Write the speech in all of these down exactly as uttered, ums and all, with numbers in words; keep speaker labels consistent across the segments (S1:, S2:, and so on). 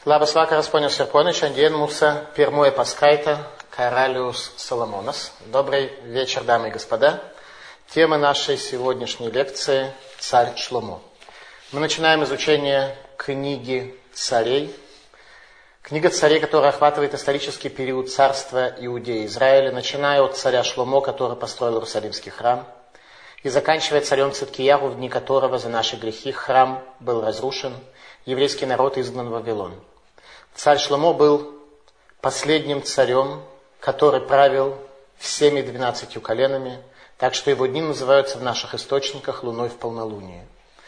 S1: Labas vakaras, ponios ir ponai, šiandien mūsų pirmoji paskaita Karalius Соломонос. Добрый вечер, дамы и господа. Тема нашей сегодняшней лекции – Царь Шломо. Мы начинаем изучение книги царей. Книга царей, которая охватывает исторический период царства Иудеи и Израиля, начиная от царя Шломо, который построил Иерусалимский храм, и заканчивая царем Циткиягу, в дни которого за наши грехи храм был разрушен, еврейский народ изгнан в Вавилон. Царь Шломо был последним царем, который правил всеми двенадцатью коленами, так что его дни называются в наших источниках луной в полнолуние.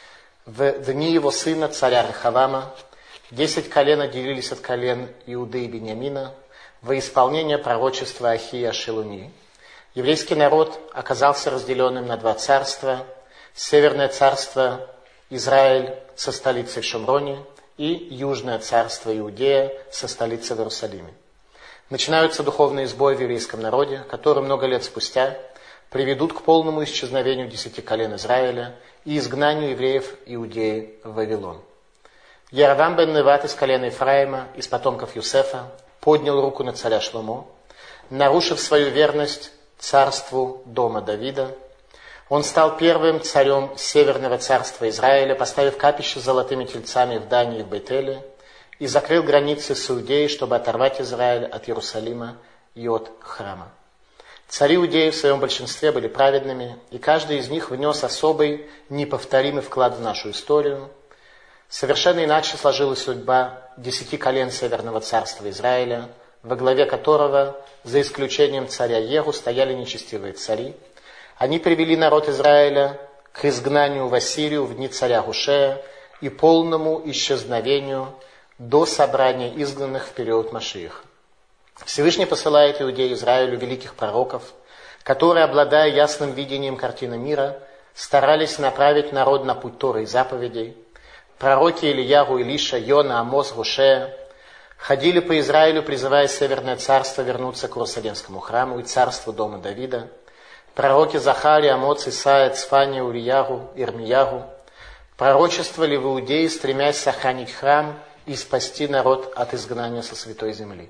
S1: В дни его сына, царя Рехавама, десять колен отделились от колен Иуды и Беньямина во исполнение пророчества Ахия Шилуни. Еврейский народ оказался разделенным на два царства. Северное царство Израиль со столицей в Шомроне и Южное царство Иудея со столицей в Иерусалиме. Начинаются духовные сбои в еврейском народе, которые много лет спустя приведут к полному исчезновению десяти колен Израиля и изгнанию евреев Иудеи в Вавилон. Яровам бен Неват из колена Ефраима, из потомков Юсефа, поднял руку на царя Шломо, нарушив свою верность царству дома Давида. Он стал первым царем Северного царства Израиля, поставив капище с золотыми тельцами в Дане и в Бейтеле, и закрыл границы с Иудеей, чтобы оторвать Израиль от Иерусалима и от храма. Цари Иудеи в своем большинстве были праведными, и каждый из них внес особый, неповторимый вклад в нашу историю. Совершенно иначе сложилась судьба десяти колен Северного царства Израиля, во главе которого, за исключением царя Еху, стояли нечестивые цари. Они привели народ Израиля к изгнанию в Ассирию в дни царя Гушея и полному исчезновению до собрания изгнанных в период Машиаха. Всевышний посылает Иудею Израилю великих пророков, которые, обладая ясным видением картины мира, старались направить народ на путь Торы и заповедей. Пророки Ильягу, Илиша, Йона, Амос, Гушея ходили по Израилю, призывая Северное царство вернуться к Иерусалимскому храму и царству дома Давида. Пророки Захария, Амоц, Исаия, Цфания, Урияху, Ирмиягу пророчествовали в Иудее, стремясь сохранить храм и спасти народ от изгнания со святой земли.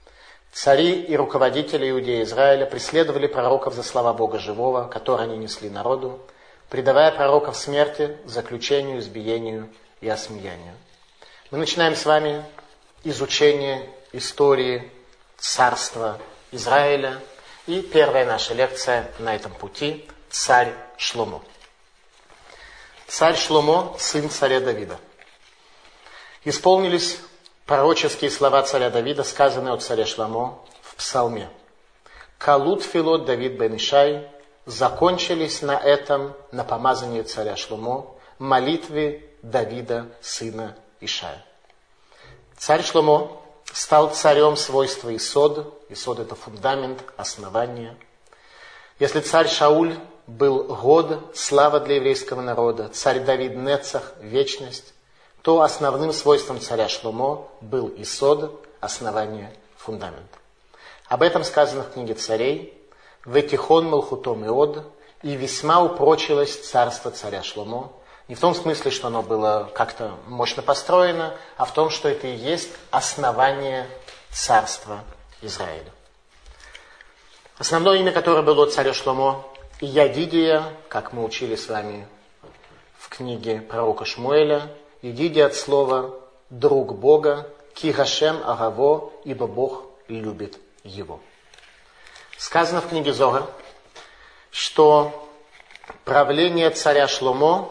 S1: Цари и руководители Иудеи и Израиля преследовали пророков за слова Бога живого, которые они несли народу, предавая пророков смерти, заключению, избиению и осмеянию. Мы начинаем с вами изучение истории царства Израиля. И первая наша лекция на этом пути – царь Шломо. Царь Шломо – сын царя Давида. Исполнились пророческие слова царя Давида, сказанные от царя Шломо в псалме. «Калут филот Давид бен Ишай» закончились на этом, на помазании царя Шломо, молитвы Давида, сына Ишая. Царь Шломо стал царем свойства Исод. Исод – это фундамент, основание. Если царь Шауль был год, слава для еврейского народа, царь Давид – нецах, вечность, то основным свойством царя Шломо был Исод, основание, фундамент. Об этом сказано в книге царей. «Ветихон малхутом иод», и весьма упрочилось царство царя Шломо. Не в том смысле, что оно было как-то мощно построено, а в том, что это и есть основание царства Израиля. Основное имя, которое было у царя Шломо, Ядидия, как мы учили с вами в книге пророка Шмуэля. Ядидия от слова «друг Бога», «ки Гашем агаво», ибо Бог любит его. Сказано в книге Зогар, что правление царя Шломо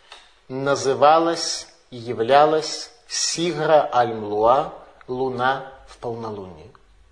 S1: называлось и являлось Сигра аль-Млуа, луна в полнолунии.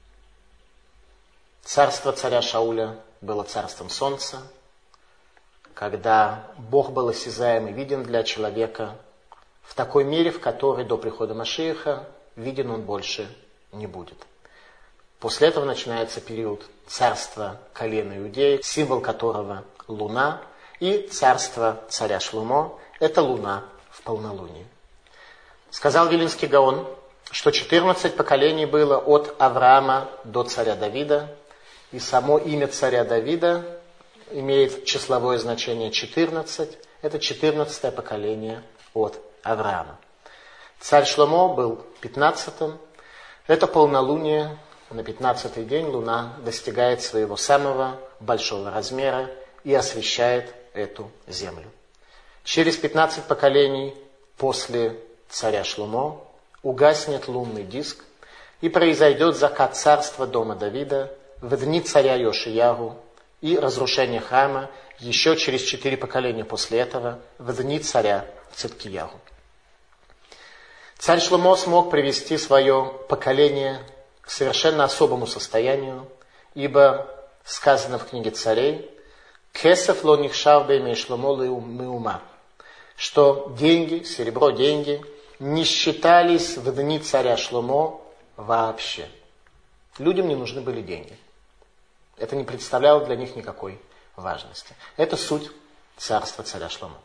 S1: Царство царя Шауля было царством солнца, когда Бог был осязаем и виден для человека в такой мере, в которой до прихода Машиаха виден он больше не будет. После этого начинается период царства колена Иудеи, символ которого луна, и царство царя Шломо – это луна в полнолунии. Сказал Вилинский Гаон, что четырнадцать поколений было от Авраама до царя Давида, и само имя царя Давида имеет числовое значение четырнадцать, это четырнадцатое поколение от Авраама. Царь Шломо был пятнадцатым. Это полнолуние. На пятнадцатый день луна достигает своего самого большого размера и освещает эту землю. Через пятнадцать поколений после царя Шломо угаснет лунный диск, и произойдет закат царства дома Давида в дни царя Йошиягу и разрушение храма еще через четыре поколения после этого, в дни царя Циткиягу. Царь Шломо смог привести свое поколение к совершенно особому состоянию, ибо сказано в книге царей «Кесеф ло нихшав беймей Шломо меума», что деньги, серебро, деньги не считались в дни царя Шломо вообще. Людям не нужны были деньги. Это не представляло для них никакой важности. Это суть царства царя Шломо.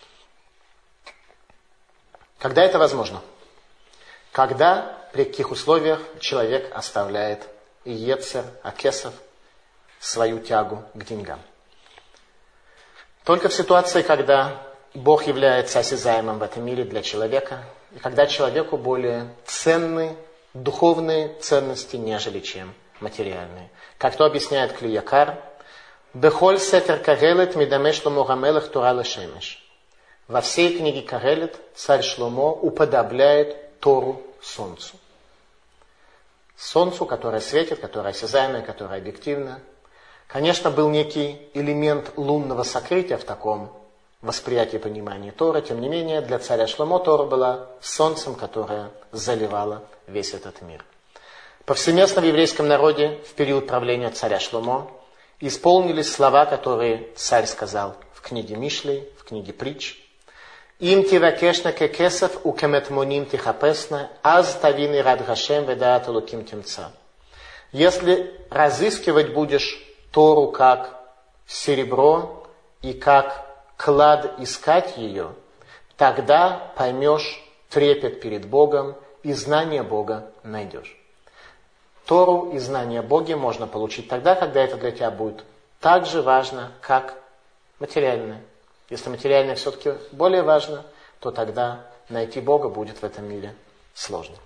S1: Когда это возможно? Когда, при каких условиях человек оставляет йецер, акесов, свою тягу к деньгам. Только в ситуации, когда Бог является осязаемым в этом мире для человека, и когда человеку более ценны духовные ценности, нежели чем материальные. Как то объясняет Кли Якар, «Бехоль сетер Кагелет мидамеш Шломо гамелех Тора лешемеш». Во всей книге Кагелет царь Шломо уподобляет Тору солнцу. Солнцу, которое светит, которое осязаемое, которое объективно. Конечно, был некий элемент лунного сокрытия в таком восприятии и понимании Торы. Тем не менее, для царя Шломо Тора была солнцем, которое заливало весь этот мир. Повсеместно в еврейском народе в период правления царя Шломо исполнились слова, которые царь сказал в книге Мишлей, в книге Притч. «Им тивакешна кекесов укеметмоним тихапесна, аз тавины рад гашем ведаат луким темца». Если разыскивать будешь Тору как серебро и как клад искать ее, тогда поймешь трепет перед Богом и знание Бога найдешь. Тору и знание Бога можно получить тогда, когда это для тебя будет так же важно, как материальное. Если материальное все-таки более важно, то тогда найти Бога будет в этом мире сложно.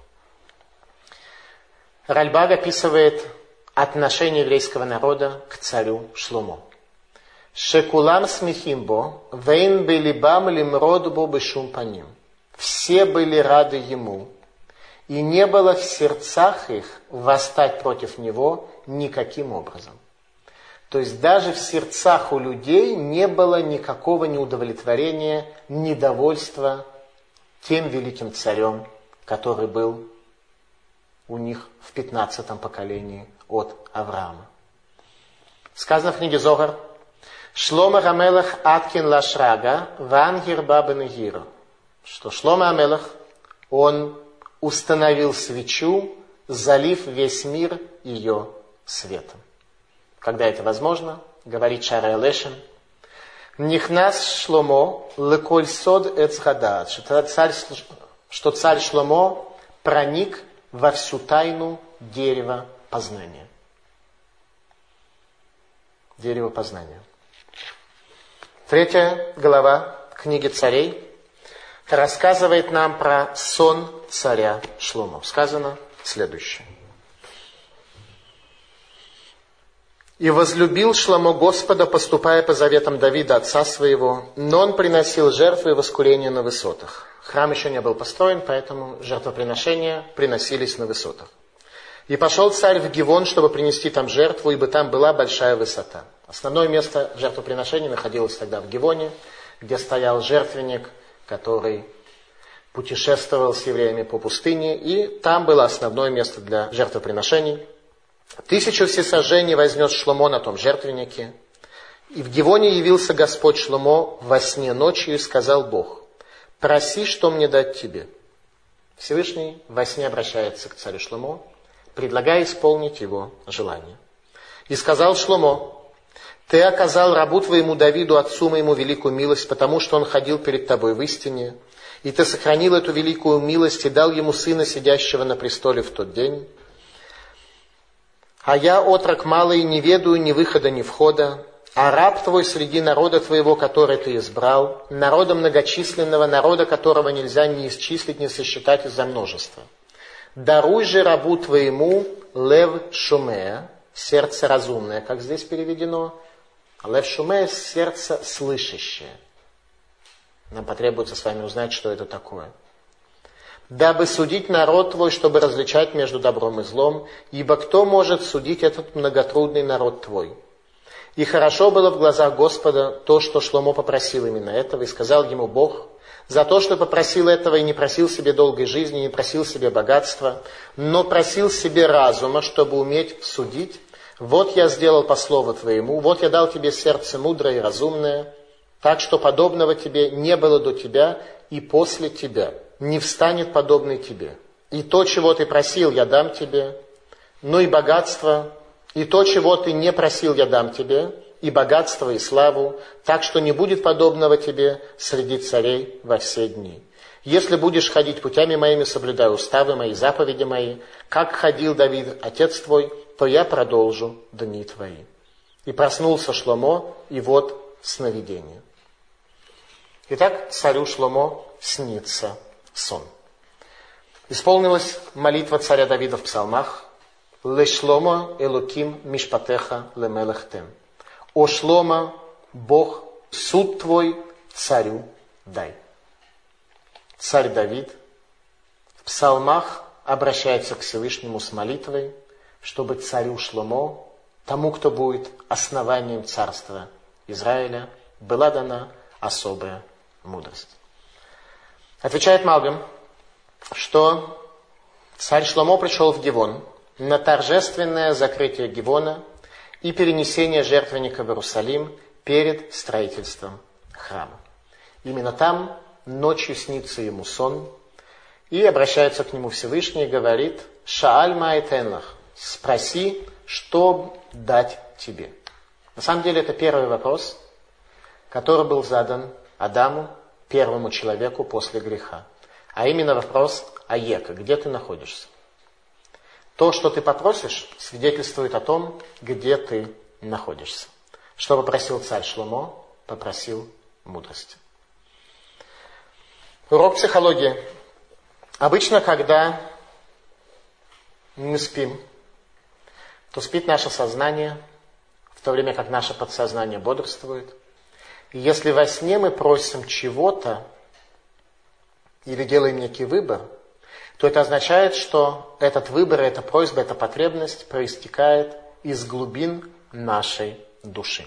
S1: Ральбаг описывает отношение еврейского народа к царю Шломо. «Шекулам смехимбо, вейн белибам лимрод бо бешум паним». Все были рады ему, и не было в сердцах их восстать против него никаким образом. То есть даже в сердцах у людей не было никакого неудовлетворения, недовольства тем великим царем, который был у них в пятнадцатом поколении от Авраама. Сказано в книге Зогар: «Шломо Амелах Аткин Лашрага Вангир Бабен Гиро», что Шломо Амелах, он установил свечу, залив весь мир ее светом. Когда это возможно, говорит Шарей Лешем, «Нихнас Шломо леколь сод эцхадат», что царь, что царь Шломо проник во всю тайну дерева познания. Дерево познания. Третья глава книги Царей рассказывает нам про сон царя Шломо. Сказано следующее. «И возлюбил Шломо Господа, поступая по заветам Давида, отца своего, но он приносил жертвы и воскурения на высотах». Храм еще не был построен, поэтому жертвоприношения приносились на высотах. «И пошел царь в Гивон, чтобы принести там жертву, ибо там была большая высота». Основное место жертвоприношения находилось тогда в Гивоне, где стоял жертвенник, который путешествовал с евреями по пустыне, и там было основное место для жертвоприношений. Тысячу всесожжений вознес Шломо на том жертвеннике. И в Гивоне явился Господь Шломо во сне ночью, и сказал Бог: «Проси, что мне дать тебе». Всевышний во сне обращается к царю Шломо, предлагая исполнить его желание. «И сказал Шломо: ты оказал рабу твоему Давиду, отцу моему, великую милость, потому что он ходил перед тобой в истине, и ты сохранил эту великую милость и дал ему сына, сидящего на престоле в тот день. А я, отрок малый, не ведаю ни выхода, ни входа, а раб твой среди народа твоего, который ты избрал, народа многочисленного, народа, которого нельзя ни исчислить, ни сосчитать из-за множества. Даруй же рабу твоему лев шумея, сердце разумное, как здесь переведено, а лев шумея, сердце слышащее. Нам потребуется с вами узнать, что это такое. Дабы судить народ твой, чтобы различать между добром и злом, ибо кто может судить этот многотрудный народ твой? И хорошо было в глазах Господа то, что Шломо попросил именно этого, и сказал ему Бог, за то, что попросил этого и не просил себе долгой жизни, не просил себе богатства, но просил себе разума, чтобы уметь судить. Вот я сделал по слову твоему, вот я дал тебе сердце мудрое и разумное, так что подобного тебе не было до тебя и после тебя, не встанет подобный тебе. И то, чего ты просил, я дам тебе, но и богатство, и то, чего ты не просил, я дам тебе, и богатство, и славу, так что не будет подобного тебе среди царей во все дни. Если будешь ходить путями моими, соблюдая уставы мои, заповеди мои, как ходил Давид, отец твой, то я продолжу дни твои. И проснулся Шломо, и вот сновидение. Итак, царю Шломо снится сон. Исполнилась молитва царя Давида в псалмах «Ле Шломо элоким мишпатеха лемелех тем». «О Шломо, Бог, суд твой царю дай». Царь Давид в псалмах обращается к Всевышнему с молитвой, чтобы царю Шломо, тому, кто будет основанием царства Израиля, была дана особая мудрость. Отвечает Малбим, что царь Шломо пришел в Гивон на торжественное закрытие Гивона и перенесение жертвенника в Иерусалим перед строительством храма. Именно там ночью снится ему сон, и обращается к нему Всевышний и говорит: «Шааль маэтенлах», спроси, что дать тебе. На самом деле это первый вопрос, который был задан Адаму, первому человеку после греха. А именно вопрос «Аека», где ты находишься? То, что ты попросишь, свидетельствует о том, где ты находишься. Что попросил царь Шломо? Попросил мудрости. Урок психологии. Обычно, когда мы спим, то спит наше сознание, в то время как наше подсознание бодрствует. И если во сне мы просим чего-то или делаем некий выбор, то это означает, что этот выбор, эта просьба, эта потребность проистекает из глубин нашей души.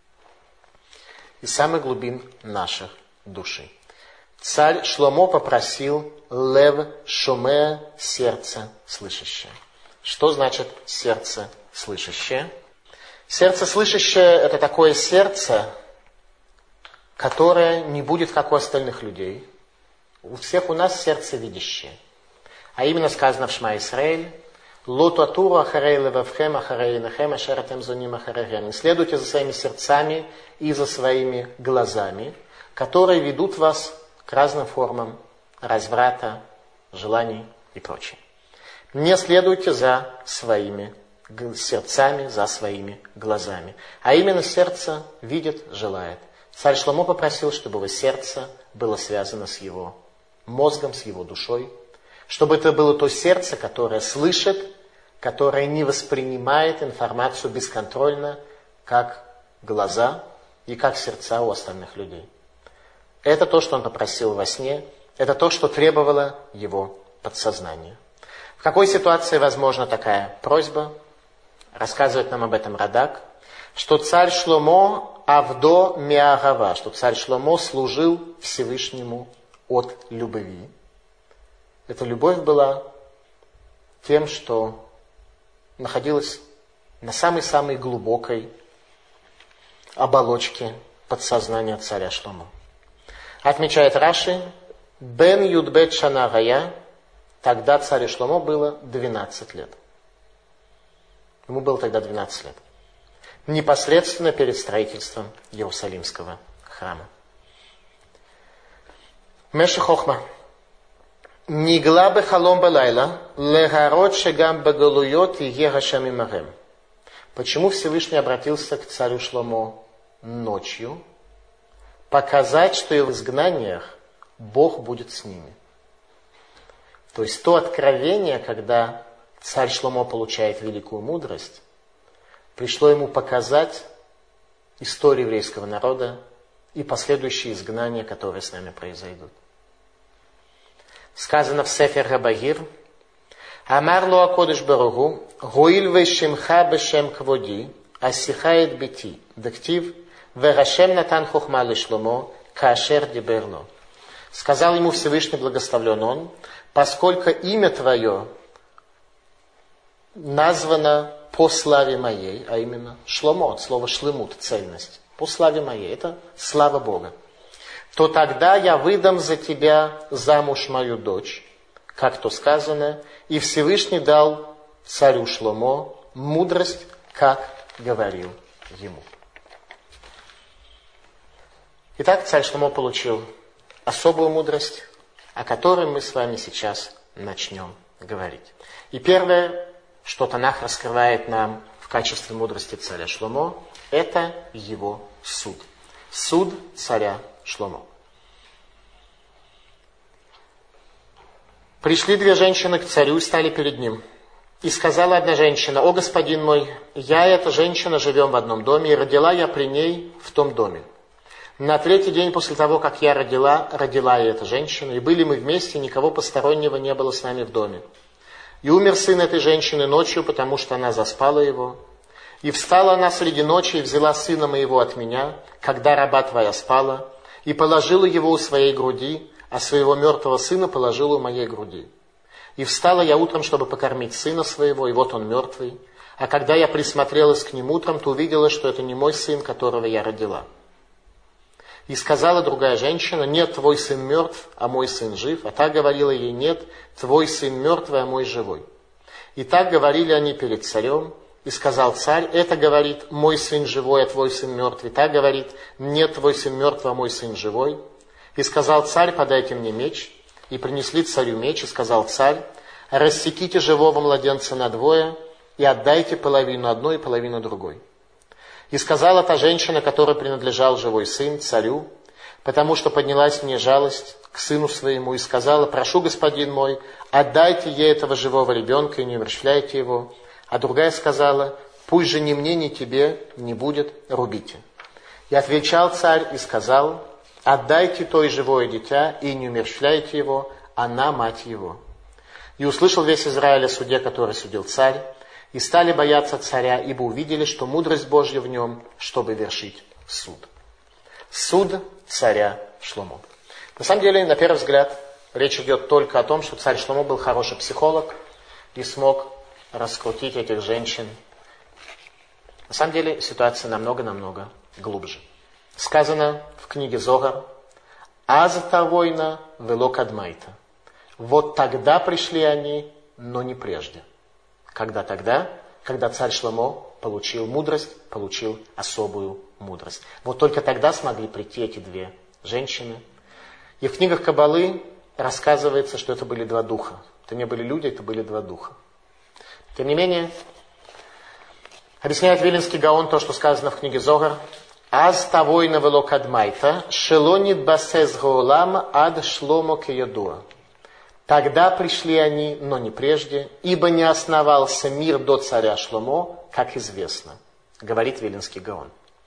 S1: Из самых глубин наших души. Царь Шломо попросил лев шумея, сердце слышащее. Что значит сердце слышащее? Сердце слышащее – это такое сердце, которое не будет как у остальных людей. У всех у нас сердце видящее. А именно сказано в Шма Исраэль: «Ло татуру ахарей левавхем ахарей нехем ашер атем зоним ахарейхем». Не следуйте за своими сердцами и за своими глазами, которые ведут вас к разным формам разврата, желаний и прочее. Не следуйте за своими сердцами, за своими глазами. А именно сердце видит, желает. Царь Шломо попросил, чтобы его сердце было связано с его мозгом, с его душой, чтобы это было то сердце, которое слышит, которое не воспринимает информацию бесконтрольно, как глаза и как сердца у остальных людей. Это то, что он попросил во сне, это то, что требовало его подсознание. В какой ситуации возможна такая просьба? Рассказывает нам об этом Радак, что царь Шломо авдо миагава, что царь Шломо служил Всевышнему от любви. Эта любовь была тем, что находилась на самой-самой глубокой оболочке подсознания царя Шломо. Отмечает Раши: Бен Юдбет Шана Гая, тогда царю Шломо было двенадцать лет. Ему было тогда двенадцать лет. Непосредственно перед строительством Иерусалимского храма. Меша Хохма. Нигла бе халом балайла, легарот шегам багалуйот и егашам имарем. Почему Всевышний обратился к царю Шломо ночью показать, что и в изгнаниях Бог будет с ними. То есть то откровение, когда царь Шломо получает великую мудрость, пришло ему показать историю еврейского народа и последующие изгнания, которые с нами произойдут. Сказано в Сефер Габагир: Амар ло акодыш баругу, гуиль вешимха бешем кводи, асихает бити, дектив, верашем натан хохма ле Шломо, каашер диберло. Сказал ему Всевышний, благословлен он, поскольку имя твое названо по славе моей, а именно Шломо, от слова шлемут, цельность, по славе моей, это слава Бога, то тогда я выдам за тебя замуж мою дочь, как то сказано, и Всевышний дал царю Шломо мудрость, как говорил ему. Итак, царь Шломо получил особую мудрость, о которой мы с вами сейчас начнем говорить. И первое, что Танах раскрывает нам в качестве мудрости царя Шломо, это его суд. Суд царя Шломо. Пришли две женщины к царю и стали перед ним. И сказала одна женщина: «О, господин мой, я и эта женщина живем в одном доме, и родила я при ней в том доме. На третий день после того, как я родила, родила и эта женщина, и были мы вместе, никого постороннего не было с нами в доме. И умер сын этой женщины ночью, потому что она заспала его. И встала она среди ночи и взяла сына моего от меня, когда раба твоя спала, и положила его у своей груди, а своего мертвого сына положила у моей груди. И встала я утром, чтобы покормить сына своего, и вот он мертвый. А когда я присмотрелась к нему утром, то увидела, что это не мой сын, которого я родила. И сказала другая женщина: нет, твой сын мертв, а мой сын жив. А та говорила ей: нет, твой сын мертвый, а мой живой. И так говорили они перед царем. И сказал царь: это говорит, мой сын живой, а твой сын мертвый. И так говорит: нет, твой сын мертвый, а мой сын живой. И сказал царь: подайте мне меч. И принесли царю меч, и сказал царь: рассеките живого младенца надвое, и отдайте половину одной и половину другой. И сказала та женщина, которой принадлежал живой сын, царю, потому что поднялась мне жалость к сыну своему, и сказала: прошу, господин мой, отдайте ей этого живого ребенка и не умерщвляйте его. А другая сказала: пусть же ни мне, ни тебе не будет, рубите. И отвечал царь и сказал: отдайте то и живое дитя и не умерщвляйте его, она мать его. И услышал весь Израиль о суде, который судил царь, и стали бояться царя, ибо увидели, что мудрость Божья в нем, чтобы вершить суд. Суд царя Шломо. На самом деле, на первый взгляд, речь идет только о том, что царь Шломо был хороший психолог и смог раскрутить этих женщин. На самом деле, ситуация намного-намного глубже. Сказано в книге Зогар: «Аз тавойна вело кадмайта». Вот тогда пришли они, но не прежде. Когда тогда? Когда царь Шломо получил мудрость, получил особую мудрость. Вот только тогда смогли прийти эти две женщины. И в книгах Каббалы рассказывается, что это были два духа. Это не были люди, это были два духа. Тем не менее, объясняет Виленский Гаон то, что сказано в книге Зогар: «Аз тавойна вело кадмайта, шелонит басез гоолам ад шломо кеядуа». Тогда пришли они, но не прежде, ибо не основался мир до царя Шломо, как известно, говорит Виленский Гаон.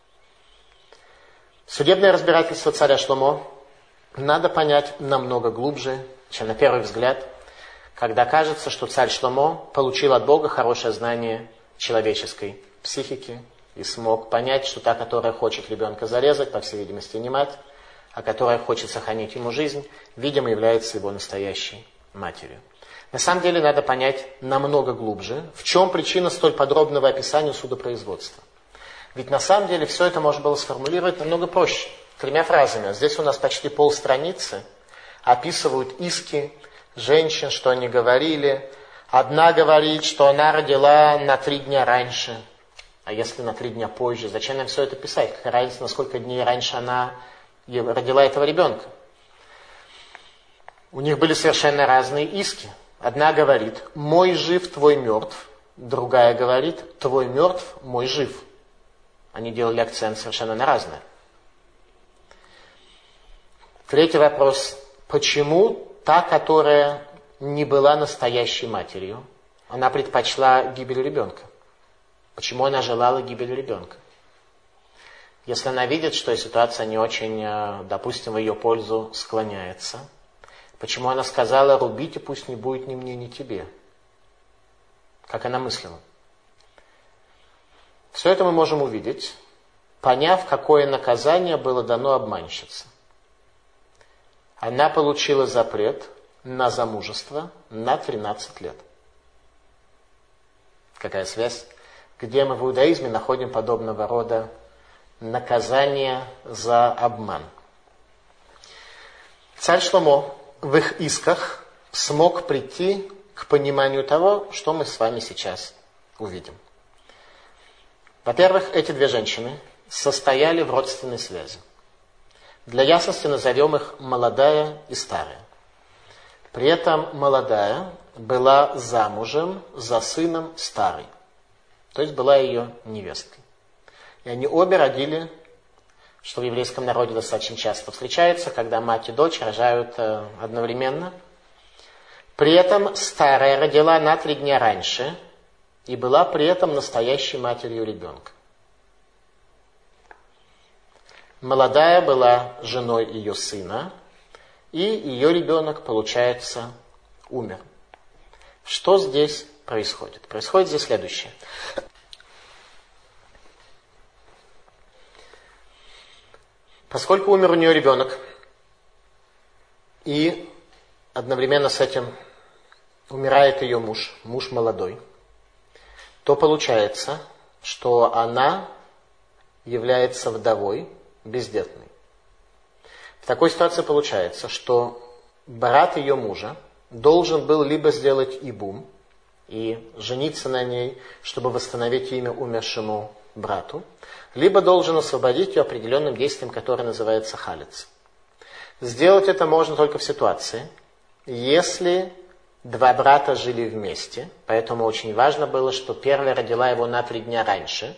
S1: Судебное разбирательство царя Шломо надо понять намного глубже, чем на первый взгляд, когда кажется, что царь Шломо получил от Бога хорошее знание человеческой психики и смог понять, что та, которая хочет ребенка зарезать, по всей видимости, не мать, а которая хочет сохранить ему жизнь, видимо, является его настоящей матерью. На самом деле надо понять намного глубже, в чем причина столь подробного описания судопроизводства. Ведь на самом деле все это можно было сформулировать намного проще, тремя фразами. Здесь у нас почти полстраницы описывают иски женщин, что они говорили. Одна говорит, что она родила на три дня раньше, а если на три дня позже, зачем нам все это писать? Какая разница, на сколько дней раньше она родила этого ребенка? У них были совершенно разные иски. Одна говорит: мой жив, твой мертв. Другая говорит: твой мертв, мой жив. Они делали акцент совершенно на разное. Третий вопрос. Почему та, которая не была настоящей матерью, она предпочла гибель ребенка? Почему она желала гибели ребенка? Если она видит, что ситуация не очень, допустим, в ее пользу склоняется, почему она сказала: рубите, пусть не будет ни мне, ни тебе? Как она мыслила? Все это мы можем увидеть, поняв, какое наказание было дано обманщице. Она получила запрет на замужество на тринадцать лет. Какая связь? Где мы в иудаизме находим подобного рода наказание за обман? Царь Шломо в их исках смог прийти к пониманию того, что мы с вами сейчас увидим. Во-первых, эти две женщины состояли в родственной связи. Для ясности назовем их молодая и старая. При этом молодая была замужем за сыном старой, то есть была ее невесткой. И они обе родили, что в еврейском народе достаточно часто встречается, когда мать и дочь рожают одновременно. При этом старая родила на три дня раньше и была при этом настоящей матерью ребенка. Молодая была женой ее сына, и ее ребенок, получается, умер. Что здесь происходит? Происходит здесь следующее. Поскольку умер у нее ребенок, и одновременно с этим умирает ее муж, муж молодой, то получается, что она является вдовой, бездетной. В такой ситуации получается, что брат ее мужа должен был либо сделать ибум и жениться на ней, чтобы восстановить имя умершему брату, либо должен освободить ее определенным действием, которое называется халец. Сделать это можно только в ситуации, если два брата жили вместе, поэтому очень важно было, что первая родила его на три дня раньше,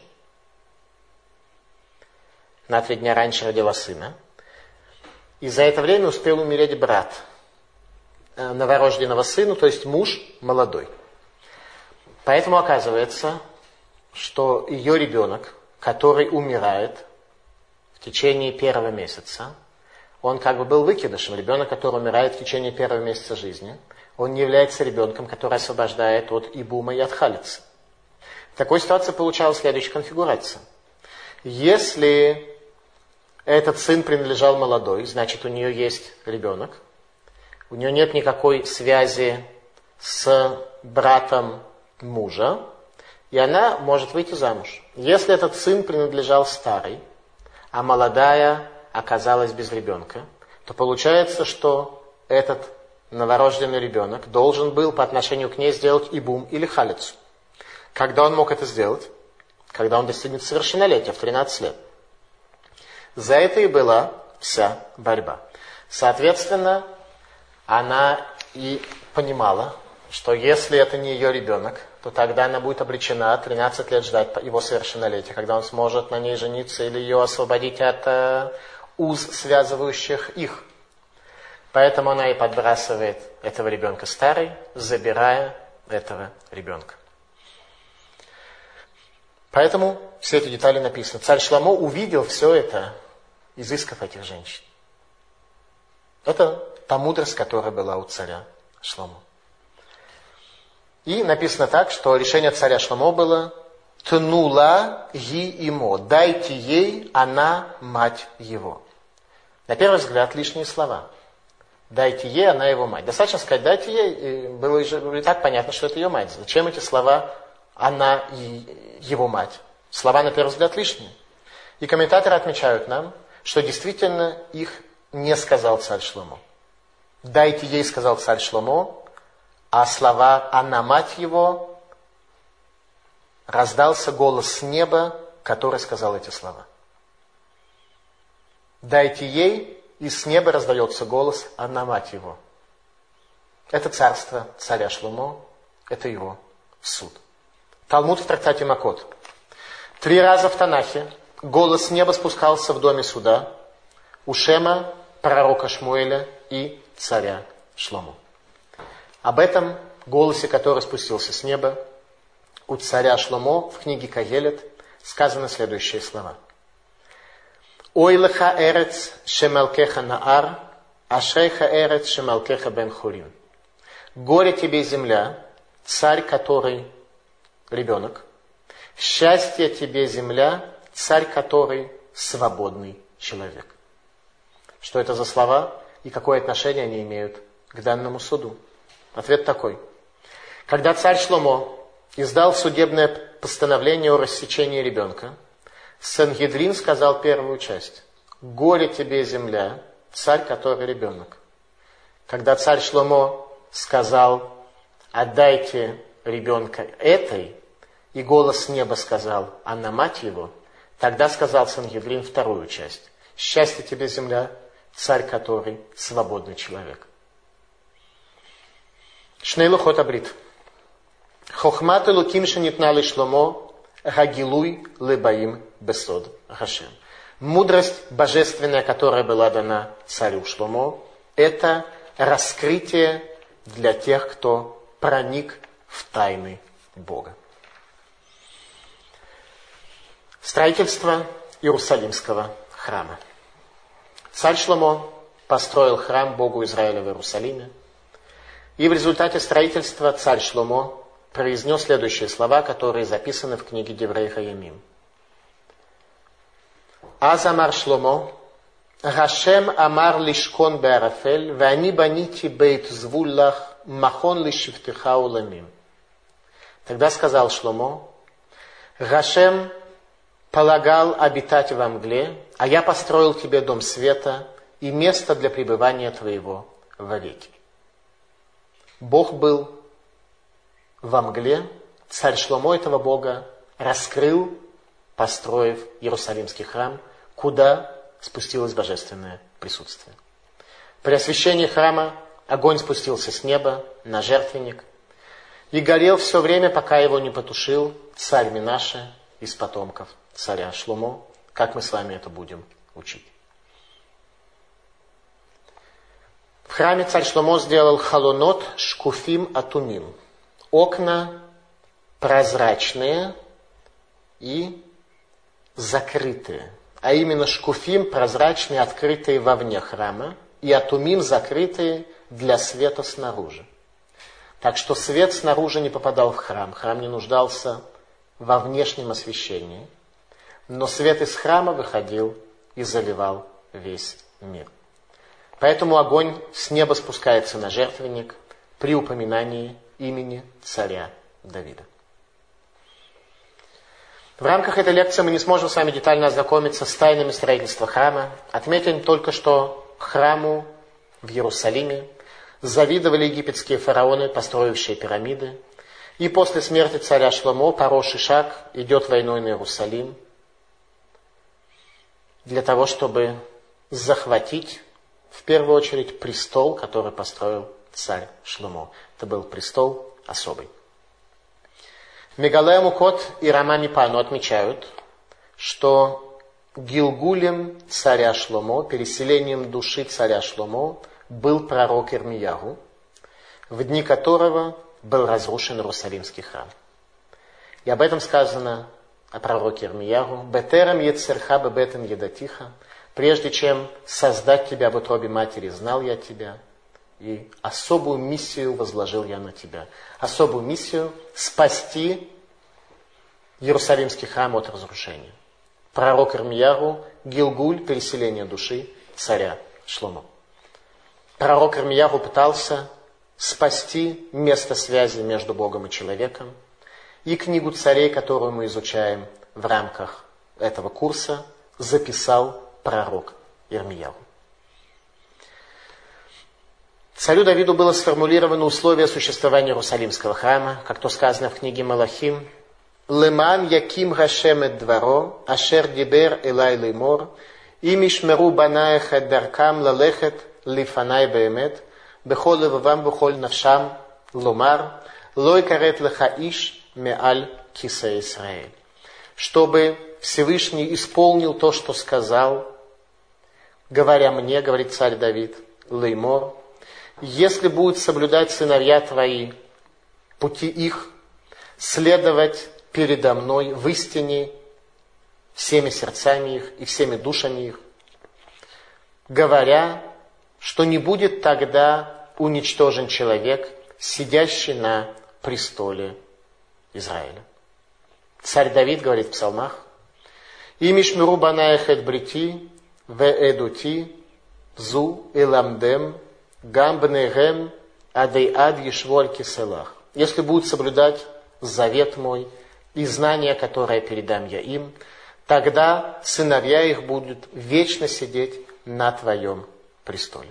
S1: на три дня раньше родила сына, и за это время успел умереть брат новорожденного сына, то есть муж молодой. Поэтому оказывается, что ее ребенок, который умирает в течение первого месяца, он как бы был выкидышем. Ребенок, который умирает в течение первого месяца жизни, он не является ребенком, который освобождает от ибума и от халицы. В такой ситуации получалась следующая конфигурация. Если этот сын принадлежал молодой, значит, у нее есть ребенок, у нее нет никакой связи с братом мужа, и она может выйти замуж. Если этот сын принадлежал старой, а молодая оказалась без ребенка, то получается, что этот новорожденный ребенок должен был по отношению к ней сделать ибум или халицу. Когда он мог это сделать? Когда он достигнет совершеннолетия, в тринадцать лет. За это и была вся борьба. Соответственно, она и понимала, что если это не ее ребенок, то тогда она будет обречена тринадцать лет ждать его совершеннолетия, когда он сможет на ней жениться или ее освободить от э, уз, связывающих их. Поэтому она и подбрасывает этого ребенка старой, забирая этого ребенка. Поэтому все эти детали написаны. Царь Шломо увидел все это из исков этих женщин. Это та мудрость, которая была у царя Шломо. И написано так, что решение царя Шломо было «Тнула ги имо», «дайте ей, она мать его». На первый взгляд лишние слова. «Дайте ей, она его мать». Достаточно сказать «дайте ей», и было и так понятно, что это ее мать. Зачем эти слова «она и его мать»? Слова на первый взгляд лишние. И комментаторы отмечают нам, что действительно их не сказал царь Шломо. «Дайте ей», сказал царь Шломо, а слова «она мать его» раздался голос с неба, который сказал эти слова. «Дайте ей», и с неба раздается голос «она мать его». Это царство царя Шломо, это его суд. Талмуд в трактате Макот. Три раза в Танахе голос неба спускался в доме суда у Шема, пророка Шмуэля и царя Шломо. Об этом голосе, который спустился с неба у царя Шломо в книге Каелет сказаны следующие слова. «Ой леха эрец шемалкеха наар, ашрейха эрец шемалкеха бен хурин». Горе тебе, земля, царь, который ребенок. Счастье тебе, земля, царь, который свободный человек. Что это за слова и какое отношение они имеют к данному суду? Ответ такой. Когда царь Шломо издал судебное постановление о рассечении ребенка, Сангедрин сказал первую часть. «Горе тебе, земля, царь, который ребенок». Когда царь Шломо сказал «отдайте ребенка этой», и голос неба сказал «она мать его», тогда сказал Сангедрин вторую часть. «Счастье тебе, земля, царь, который свободный человек». Шней лухот абрит. Хохмат элуким шенитна ле Шломо гагилуй лебаим бесод Хашем. Мудрость божественная, которая была дана царю Шломо, это раскрытие для тех, кто проник в тайны Бога. Строительство Иерусалимского храма. Царь Шломо построил храм Богу Израиля в Иерусалиме. И в результате строительства царь Шломо произнес следующие слова, которые записаны в книге Деврей Хаямим. «Аз амар Шломо, Гашем амар лишкон беарафель, вани банити бейт звуллах, махон лишифтиха уламим». Тогда сказал Шломо, Гашем полагал обитать во мгле, а я построил тебе дом света и место для пребывания твоего вовеки. Бог был во мгле, царь Шломо этого Бога раскрыл, построив Иерусалимский храм, куда спустилось божественное присутствие. При освящении храма огонь спустился с неба на жертвенник и горел все время, пока его не потушил царь Менаше из потомков царя Шломо, как мы с вами это будем учить. В храме царь Шломо сделал халонот шкуфим атумим. Окна прозрачные и закрытые. А именно шкуфим прозрачные, открытые вовне храма, и атумим закрытые для света снаружи. Так что свет снаружи не попадал в храм. Храм не нуждался во внешнем освещении. Но свет из храма выходил и заливал весь мир. Поэтому огонь с неба спускается на жертвенник при упоминании имени царя Давида. В рамках этой лекции мы не сможем с вами детально ознакомиться с тайнами строительства храма. Отметим только, что храму в Иерусалиме завидовали египетские фараоны, построившие пирамиды. И после смерти царя Шломо Паро Шишак идет войной на Иерусалим для того, чтобы захватить в первую очередь престол, который построил царь Шломо. Это был престол особый. Мегалея Мукот и Рама Мипану отмечают, что Гилгулем царя Шломо, переселением души царя Шломо, был пророк Ирмиягу, в дни которого был разрушен Иерусалимский храм. И об этом сказано о пророке Ирмиягу. «Бетерам ецерха бебетен едатиха». Прежде чем создать тебя в утробе матери, знал я тебя, и особую миссию возложил я на тебя. Особую миссию спасти Иерусалимский храм от разрушения. Пророк Ирмиягу, Гилгуль, переселение души царя Шломо. Пророк Ирмиягу пытался спасти место связи между Богом и человеком. И книгу царей, которую мы изучаем в рамках этого курса, записал пророк Ирмиягу. Царю Давиду было сформулировано условие существования Иерусалимского храма, как то сказано в книге Малахим. «Леман яким Гашем эт дворо, ашер дибер элай леймор, им ишмеру банаех эт даркам лалехет лифанай беэмет, бехол левавам бехол навшам ломар, лой карет леха иш меаль кисе Исраэль». чтобы Всевышний исполнил то, что сказал, говоря мне, говорит царь Давид, леймор, если будут соблюдать сыновья твои пути их, следовать передо мной в истине всеми сердцами их и всеми душами их, говоря, что не будет тогда уничтожен человек, сидящий на престоле Израиля. Царь Давид говорит в псалмах, «Имишмиру банаях эт брити, ве эдути, зу эламдем, гам бнегем, адей ад ешволь киселах». Если будут соблюдать завет мой и знание, которое передам я им, тогда сыновья их будут вечно сидеть на твоем престоле.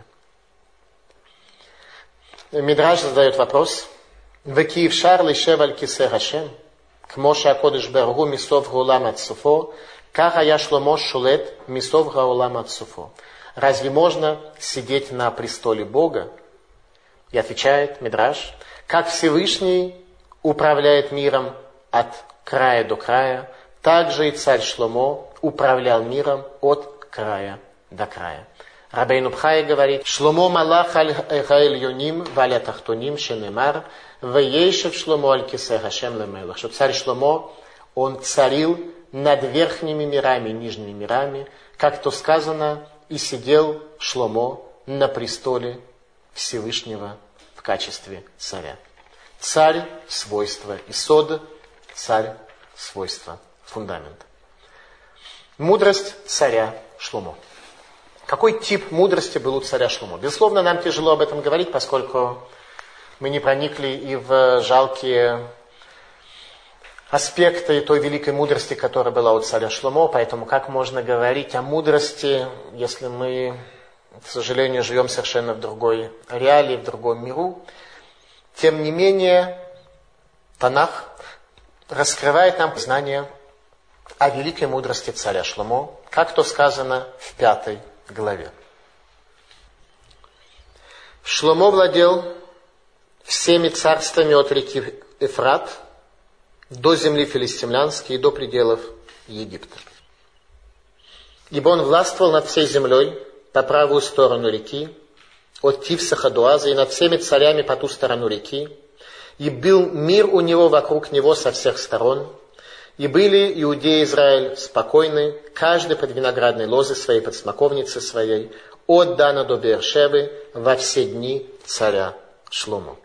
S1: Мидраш задает вопрос, «Веки ившар лишев аль кисе Хашем, кмо шеакодеш бергу мисов гаулам ад суфо, каха я Шломо шулет мисов гаулам ад суфо». Разве можно сидеть на престоле Бога? И отвечает Мидраш, как Всевышний управляет миром от края до края, так же и царь Шломо управлял миром от края до края. Рабейну Бхай говорит, Шломо малах аль гаэльюним валя тахтуним шенемар, веешев Шломо аль кисе Хашем лемелах. Что царь Шломо, он царил над верхними мирами и нижними мирами, как то сказано, и сидел Шломо на престоле Всевышнего в качестве царя. Царь – свойство исода, царь – свойство фундамента. Мудрость царя Шломо. Какой тип мудрости был у царя Шломо? Безусловно, нам тяжело об этом говорить, поскольку мы не проникли и в жалкие аспекты той великой мудрости, которая была у царя Шломо. Поэтому как можно говорить о мудрости, если мы, к сожалению, живем совершенно в другой реалии, в другом миру? Тем не менее, Танах раскрывает нам знание о великой мудрости царя Шломо, как то сказано в пятой главе. Шломо владел всеми царствами от реки Эфрат до земли филистимлянской и до пределов Египта. Ибо он властвовал над всей землей по правую сторону реки, от Тивсаха до Аза, и над всеми царями по ту сторону реки, и был мир у него вокруг него со всех сторон, и были иудеи Израиль спокойны, каждый под виноградной лозы своей, под смоковницей своей, от Дана до Бершевы во все дни царя Шломо.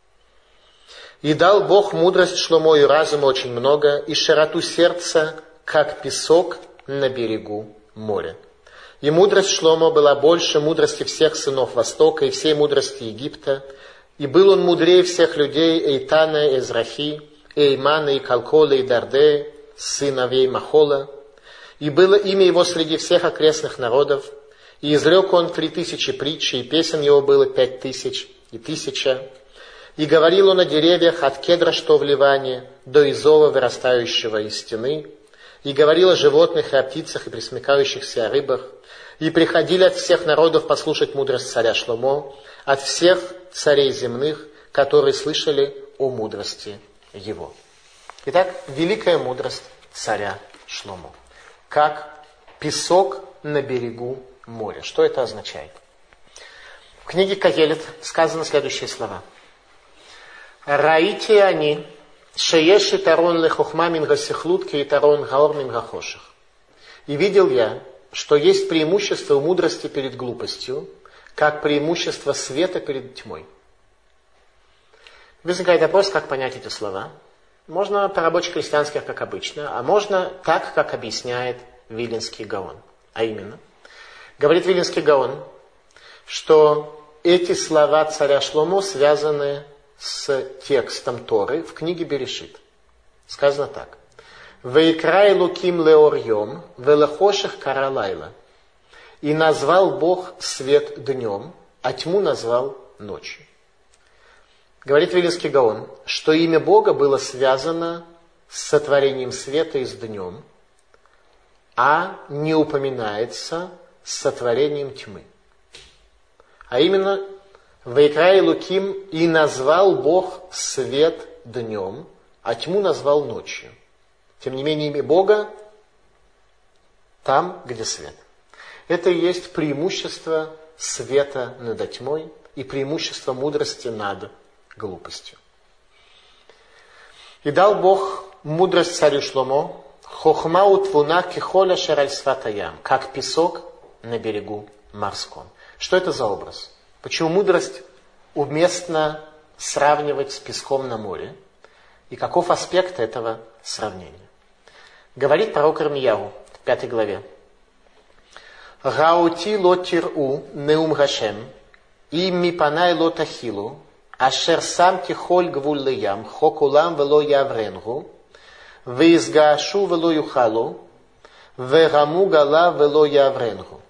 S1: И дал Бог мудрость Шломо и разума очень много, и широту сердца, как песок на берегу моря. И мудрость Шломо была больше мудрости всех сынов Востока и всей мудрости Египта, и был он мудрее всех людей Эйтана, Эзрахи, Эймана, и Калкола, и Дардея, сыновей Махола. И было имя его среди всех окрестных народов, и изрек он три тысячи притч, и песен его было пять тысяч и тысяча. И говорил он о деревьях от кедра, что в Ливане, до изова, вырастающего из стены, и говорил о животных и о птицах, и пресмыкающихся о рыбах. И приходили от всех народов послушать мудрость царя Шломо, от всех царей земных, которые слышали о мудрости его. Итак, великая мудрость царя Шломо. Как песок на берегу моря. Что это означает? В книге Каелет сказаны следующие слова. «Раите они, шееши тарон лехохма мин гасихлут ки тарон гаор мин гахоших». И видел я, что есть преимущество у мудрости перед глупостью, как преимущество света перед тьмой. Возникает вопрос, как понять эти слова. Можно по-рабоче-крестьянски, как обычно, а можно так, как объясняет Виленский Гаон. А именно, говорит Виленский Гаон, что эти слова царя Шломо связаны с текстом Торы в книге Берешит. Сказано так. «Ваикрай луким леор йом, велахоших кара лайла». И назвал Бог свет днем, а тьму назвал ночью. Говорит Виленский Гаон, что имя Бога было связано с сотворением света и с днем, а не упоминается с сотворением тьмы. А именно, «Ваикрай луким» и назвал Бог свет днем, а тьму назвал ночью. Тем не менее, имя Бога там, где свет. Это и есть преимущество света над тьмой и преимущество мудрости над глупостью. И дал Бог мудрость царю Шломо, хохма утвуна кихоля шераль сватаям, как песок на берегу морском. Что это за образ? Почему мудрость уместно сравнивать с песком на море? И каков аспект этого сравнения? Говорит пророк Ирмияу в пятой главе. Гаути ло тиру неум гашем, и мипанай ло тахилу, ашер сам тихоль гвуль леям, хокулам вело явренгу, визгашу вело юхалу, вегаму гала вело явренгу.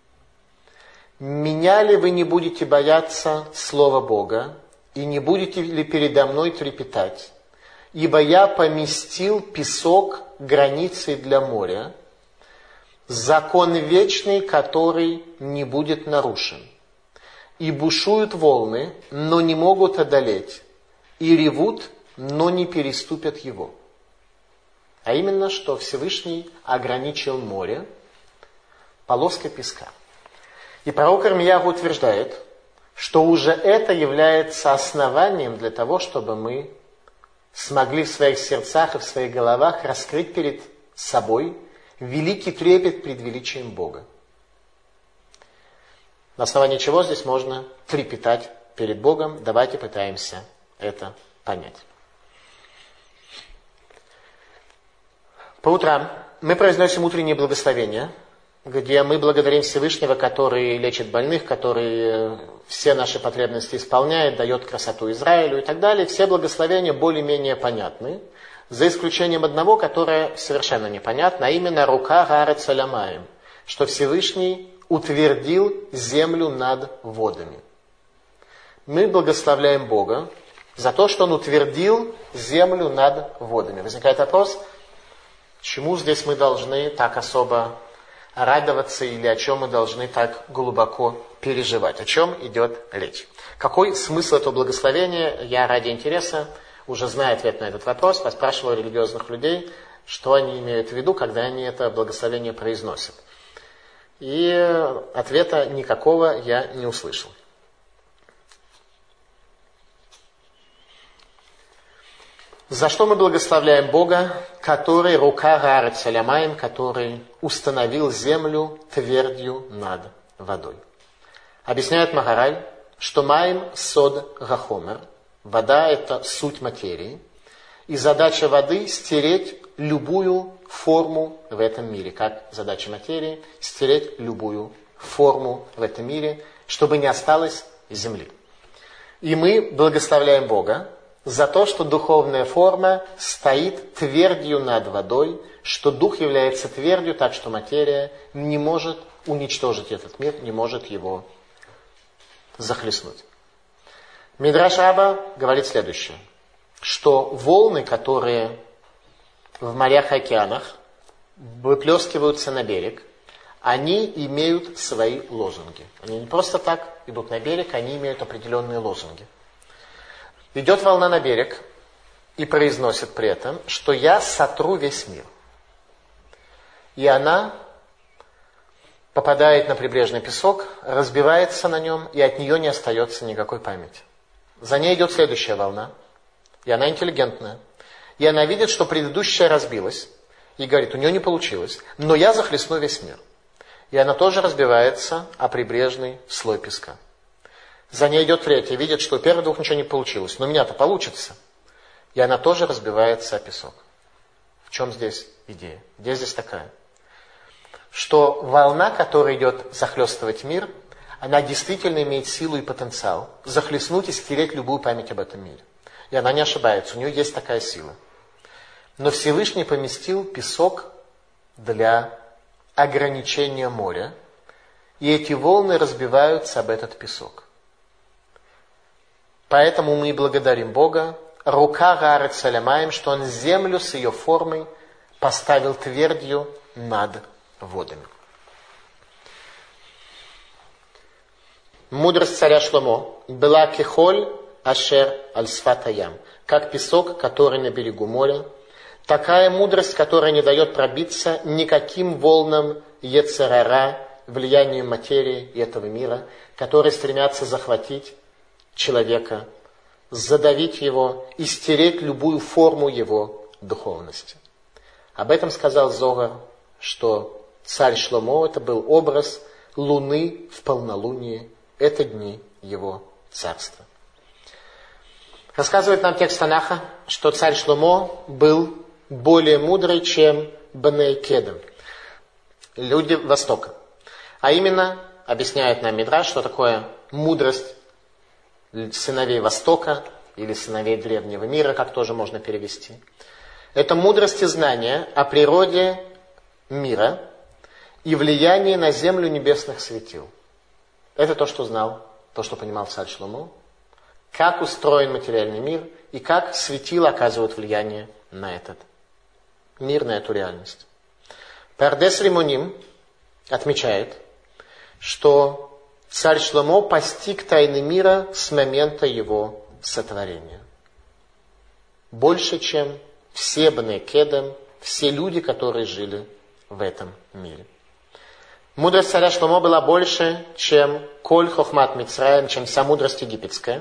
S1: Меня ли вы не будете бояться слова Бога, и не будете ли передо мной трепетать? Ибо я поместил песок границей для моря, закон вечный, который не будет нарушен. И бушуют волны, но не могут одолеть, и ревут, но не переступят его. А именно, что Всевышний ограничил море полоской песка. И пророк Ирмияу утверждает, что уже это является основанием для того, чтобы мы смогли в своих сердцах и в своих головах раскрыть перед собой великий трепет пред величием Бога. На основании чего здесь можно трепетать перед Богом? Давайте пытаемся это понять. По утрам мы произносим утреннее благословение, где мы благодарим Всевышнего, который лечит больных, который все наши потребности исполняет, дает красоту Израилю и так далее. Все благословения более-менее понятны, за исключением одного, которое совершенно непонятно, а именно рука Гаарец аль Амаим, что Всевышний утвердил землю над водами. Мы благословляем Бога за то, что Он утвердил землю над водами. Возникает вопрос, чему здесь мы должны так особо радоваться или о чем мы должны так глубоко переживать, о чем идет речь. Какой смысл этого благословения? Я ради интереса, уже зная ответ на этот вопрос, поспрашивал религиозных людей, что они имеют в виду, когда они это благословение произносят. И ответа никакого я не услышал. За что мы благословляем Бога, который рука Гаарец аль Амаим, который установил землю твердью над водой. Объясняет Магараль, что Маим сод гахомер, вода это суть материи, и задача воды стереть любую форму в этом мире. Как задача материи стереть любую форму в этом мире, чтобы не осталось земли. И мы благословляем Бога за то, что духовная форма стоит твердью над водой, что дух является твердью, так что материя не может уничтожить этот мир, не может его захлестнуть. Мидраш Раба говорит следующее, что волны, которые в морях и океанах выплескиваются на берег, они имеют свои лозунги. Они не просто так идут на берег, они имеют определенные лозунги. Идет волна на берег и произносит при этом, что я сотру весь мир. И она попадает на прибрежный песок, разбивается на нем, и от нее не остается никакой памяти. За ней идет следующая волна, и она интеллигентная. И она видит, что предыдущая разбилась, и говорит, у нее не получилось, но я захлестну весь мир. И она тоже разбивается о прибрежный слой песка. За ней идет третья, видит, что у первых двух ничего не получилось, но у меня-то получится. И она тоже разбивается о песок. В чем здесь идея? Где здесь такая? Что волна, которая идет захлестывать мир, она действительно имеет силу и потенциал захлестнуть и стереть любую память об этом мире. И она не ошибается, у нее есть такая сила. Но Всевышний поместил песок для ограничения моря, и эти волны разбиваются об этот песок. Поэтому мы и благодарим Бога, рука Гаарец аль Амаим, что Он землю с ее формой поставил твердью над водами. Мудрость царя Шломо была кихоль ашер аль сфат аям, как песок, который на берегу моря, Такая мудрость, которая не дает пробиться никаким волнам йецер ара, влиянию материи и этого мира, которые стремятся захватить человека, задавить его и стереть любую форму его духовности. Об этом сказал Зогар, что царь Шломо это был образ луны в полнолуние, это дни его царства. Рассказывает нам текст Танаха, что царь Шломо был более мудрый, чем Бней Кедем, люди Востока. А именно, объясняет нам Мидраш, что такое мудрость сыновей Востока или сыновей древнего мира, как тоже можно перевести. Это мудрость и знание о природе мира и влияние на землю небесных светил. Это то, что знал, то, что понимал царь Шломо, как устроен материальный мир и как светила оказывают влияние на этот мир, на эту реальность. Пардес Римоним отмечает, что царь Шломо постиг тайны мира с момента его сотворения. Больше, чем все Бней Кедем, все люди, которые жили в этом мире. Мудрость царя Шломо была больше, чем Коль Хохмат Мицраим, чем вся мудрость египетская.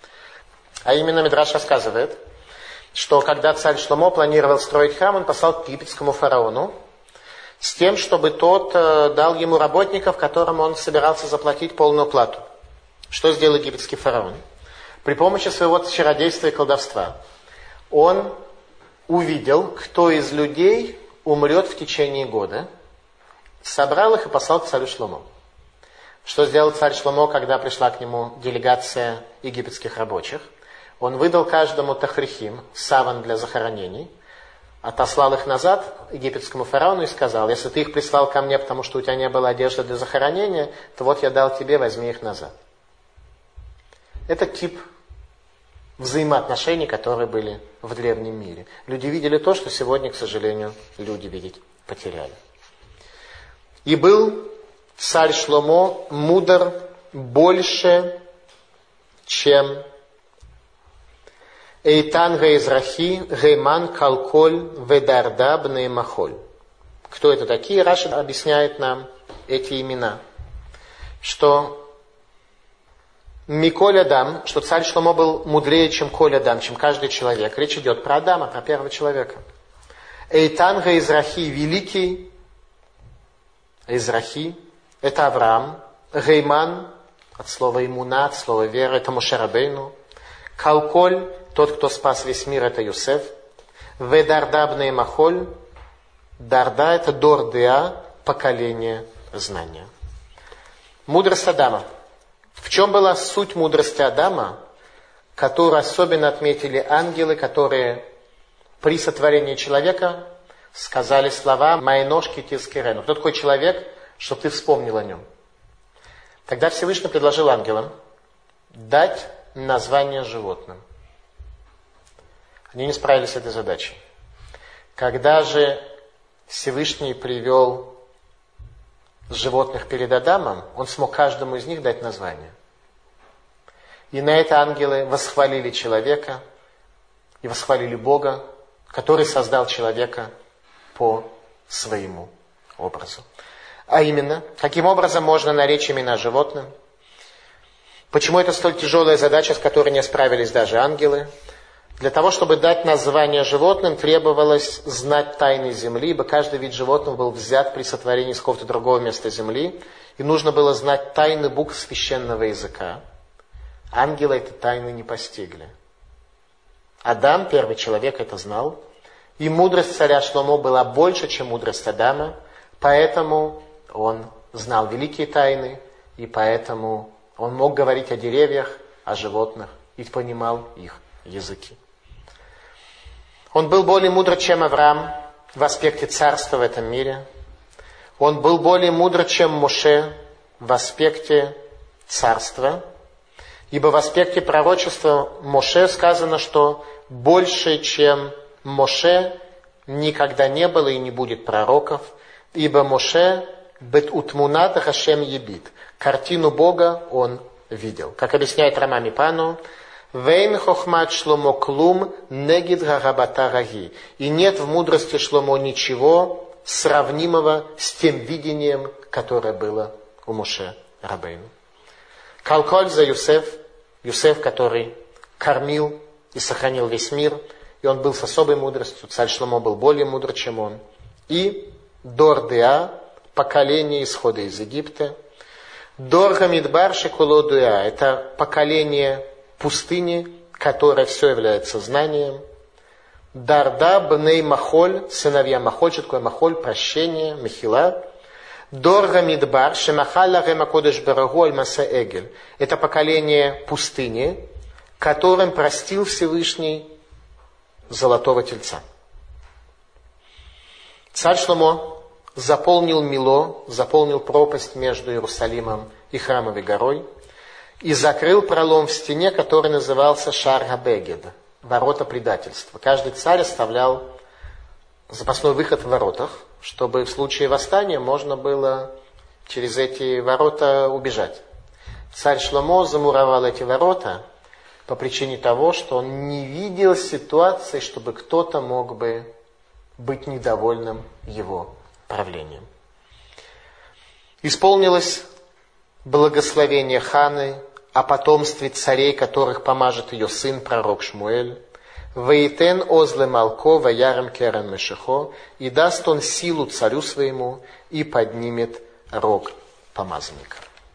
S1: А именно Мидраш рассказывает, что когда царь Шломо планировал строить храм, он послал к египетскому фараону с тем, чтобы тот дал ему работников, которым он собирался заплатить полную плату. Что сделал египетский фараон? При помощи своего чародейства и колдовства он увидел, кто из людей умрет в течение года, собрал их и послал к царю Шломо. Что сделал царь Шломо, когда пришла к нему делегация египетских рабочих? Он выдал каждому тахрихим, саван для захоронений, отослал их назад египетскому фараону и сказал: если ты их прислал ко мне, потому что у тебя не было одежды для захоронения, то вот я дал тебе, возьми их назад. Это тип взаимоотношений, которые были в древнем мире. Люди видели то, что сегодня, к сожалению, люди видеть потеряли. И был царь Шломо мудр больше, чем Эйтан Гейзрахи, Гейман Калколь, Ведарда Бней Махоль. Кто это такие? Раши объясняет нам эти имена. Что Миколь Адам, что царь Шломо был мудрее, чем Коль Адам, чем каждый человек. Речь идет про Адама, про первого человека. Эйтан Гейзрахи, великий Эзрахи, это Авраам. Гейман, от слова имуна, от слова вера, это Моше Рабейну. Калколь, тот, кто спас весь мир, это Юсеф. Ведарда Бней Махоль, Дарда, это Дордеа, поколение знания. Мудрость Адама. В чем была суть мудрости Адама, которую особенно отметили ангелы, которые при сотворении человека сказали слова «Мои ножки тискирену». Кто такой человек, чтобы ты вспомнил о нем? Тогда Всевышний предложил ангелам дать название животным. Они не справились с этой задачей. Когда же Всевышний привел животных перед Адамом, он смог каждому из них дать название. И на это ангелы восхвалили человека и восхвалили Бога, который создал человека по своему образу. А именно, каким образом можно наречь имена животным? Почему это столь тяжелая задача, с которой не справились даже ангелы? Для того, чтобы дать название животным, требовалось знать тайны земли, ибо каждый вид животных был взят при сотворении с какого-то другого места земли, и нужно было знать тайны букв священного языка. Ангелы эти тайны не постигли. Адам, первый человек, это знал, и мудрость царя Шломо была больше, чем мудрость Адама, поэтому он знал великие тайны, и поэтому он мог говорить о деревьях, о животных, и понимал их языки. Он был более мудр, чем Авраам в аспекте царства в этом мире. Он был более мудр, чем Моше в аспекте царства. Ибо в аспекте пророчества Моше сказано, что больше, чем Моше, никогда не было и не будет пророков. Ибо Моше бет утмунат хашем ебит. Картину Бога он видел. Как объясняет Рама Мипану, Вейн хохмат Шломо клум негид гарабата раги. И нет в мудрости Шломо ничего сравнимого с тем видением, которое было у Моше Рабейну. Калколь за Юсеф, Юсеф, который кормил и сохранил весь мир, и он был с особой мудростью, царь Шломо был более мудр, чем он. И Дор Деа, поколение исхода из Египта. Дор Гамидбар Шекуло Деа, это поколение пустыни, которое все является знанием. Дарда Бней Махоль, сыновья Махоль, что такое Махоль, прощение, Мехила. Дор Гамидбар Шемахалла Ремакодеш Барагу Альмаса Эгель, это поколение пустыни, которым простил Всевышний золотого тельца. Царь Шломо заполнил Мило, заполнил пропасть между Иерусалимом и Храмовой горой и закрыл пролом в стене, который назывался Шар Габегед, ворота предательства. Каждый царь оставлял запасной выход в воротах, чтобы в случае восстания можно было через эти ворота убежать. Царь Шломо замуровал эти ворота по причине того, что он не видел ситуации, чтобы кто-то мог бы быть недовольным его правлением. Исполнилось благословение Ханы о потомстве царей, которых помажет ее сын, пророк Шмуэль. «Ваитен озле малко ваярем керен мешехо», и даст он силу царю своему, и поднимет рог помазанника.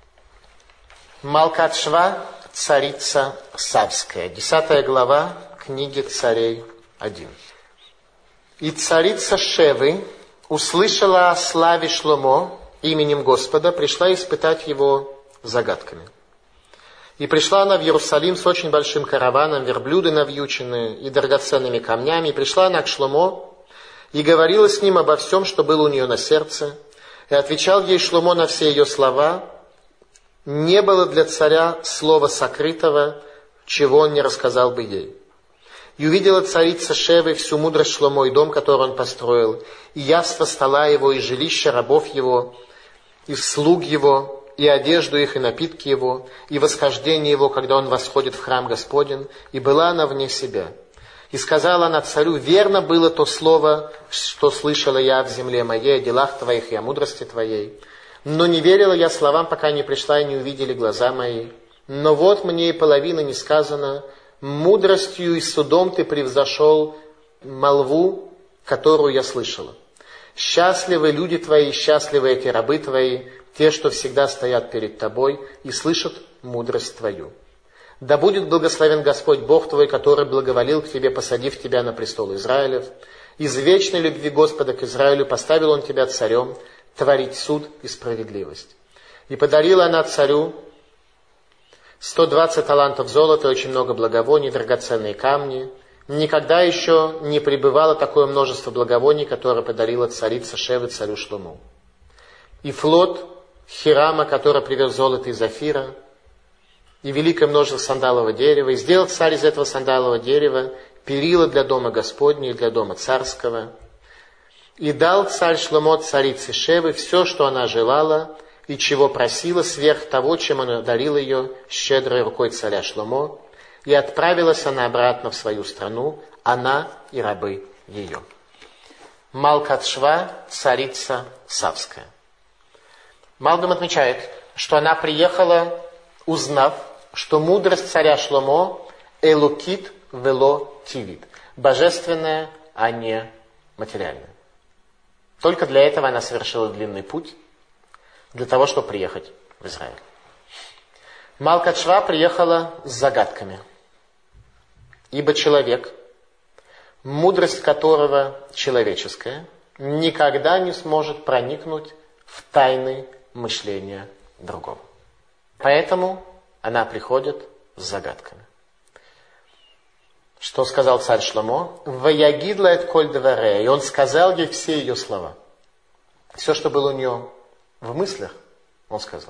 S1: Малкат Шва, царица Савская, десятая глава книги Царей один. «И царица Шевы услышала о славе Шломо именем Господа, пришла испытать его загадками. И пришла она в Иерусалим с очень большим караваном, верблюды навьючены и драгоценными камнями. И пришла она к Шломо и говорила с ним обо всем, что было у нее на сердце. И отвечал ей Шломо на все ее слова. Не было для царя слова сокрытого, чего он не рассказал бы ей. И увидела царица Шевы всю мудрость Шломо и дом, который он построил, и явство стола его, и жилища рабов его, и слуг его, и одежду их, и напитки его, и восхождение его, когда он восходит в храм Господень, и была она вне себя. И сказала она царю: верно было то слово, что слышала я в земле моей, о делах твоих и о мудрости твоей. Но не верила я словам, пока не пришла и не увидели глаза мои. Но вот мне и половина не сказано, мудростью и судом ты превзошел молву, которую я слышала. Счастливы люди твои, счастливы эти рабы твои, те, что всегда стоят перед тобой и слышат мудрость твою. Да будет благословен Господь Бог твой, который благоволил к тебе, посадив тебя на престол Израилев. Из вечной любви Господа к Израилю поставил он тебя царем, творить суд и справедливость. И подарила она царю сто двадцать талантов золота, очень много благовоний, драгоценные камни. Никогда еще не пребывало такое множество благовоний, которое подарила царица Шевы царю Шлому. И флот Хирама, который привез золото из Офира, и великое множество сандалового дерева, и сделал царь из этого сандалового дерева перила для дома Господня и для дома царского. И дал царь Шломо царице Шевы все, что она желала, и чего просила, сверх того, чем он одарил ее щедрой рукой царя Шломо, и отправилась она обратно в свою страну, она и рабы ее. Малкат Шва, царица Савская. Малбим отмечает, что она приехала, узнав, что мудрость царя Шломо элукит вело тивит, божественная, а не материальная. Только для этого она совершила длинный путь, для того, чтобы приехать в Израиль. Малкат Шва приехала с загадками, ибо человек, мудрость которого человеческая, никогда не сможет проникнуть в тайны мышления другого. Поэтому она приходит с загадками. Что сказал царь Шломо? «Ваягидла эт коль деварея». И он сказал ей все ее слова. Все, что было у нее в мыслях, он сказал.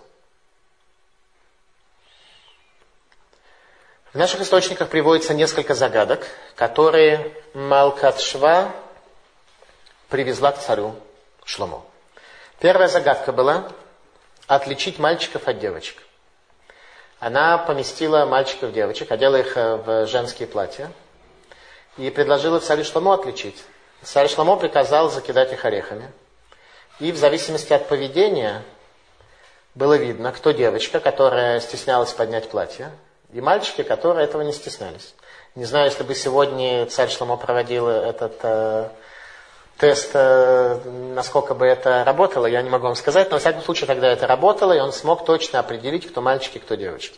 S1: В наших источниках приводится несколько загадок, которые Малкат Шва привезла к царю Шломо. Первая загадка была отличить мальчиков от девочек. она поместила мальчиков и девочек, одела их в женские платья и предложила царю Шломо отличить. Царь Шломо приказал закидать их орехами. И в зависимости от поведения было видно, кто девочка, которая стеснялась поднять платье, и мальчики, которые этого не стеснялись. Не знаю, если бы сегодня царь Шломо проводил этот э, тест, э, насколько бы это работало, я не могу вам сказать, но во всяком случае тогда это работало, и он смог точно определить, кто мальчики, кто девочки.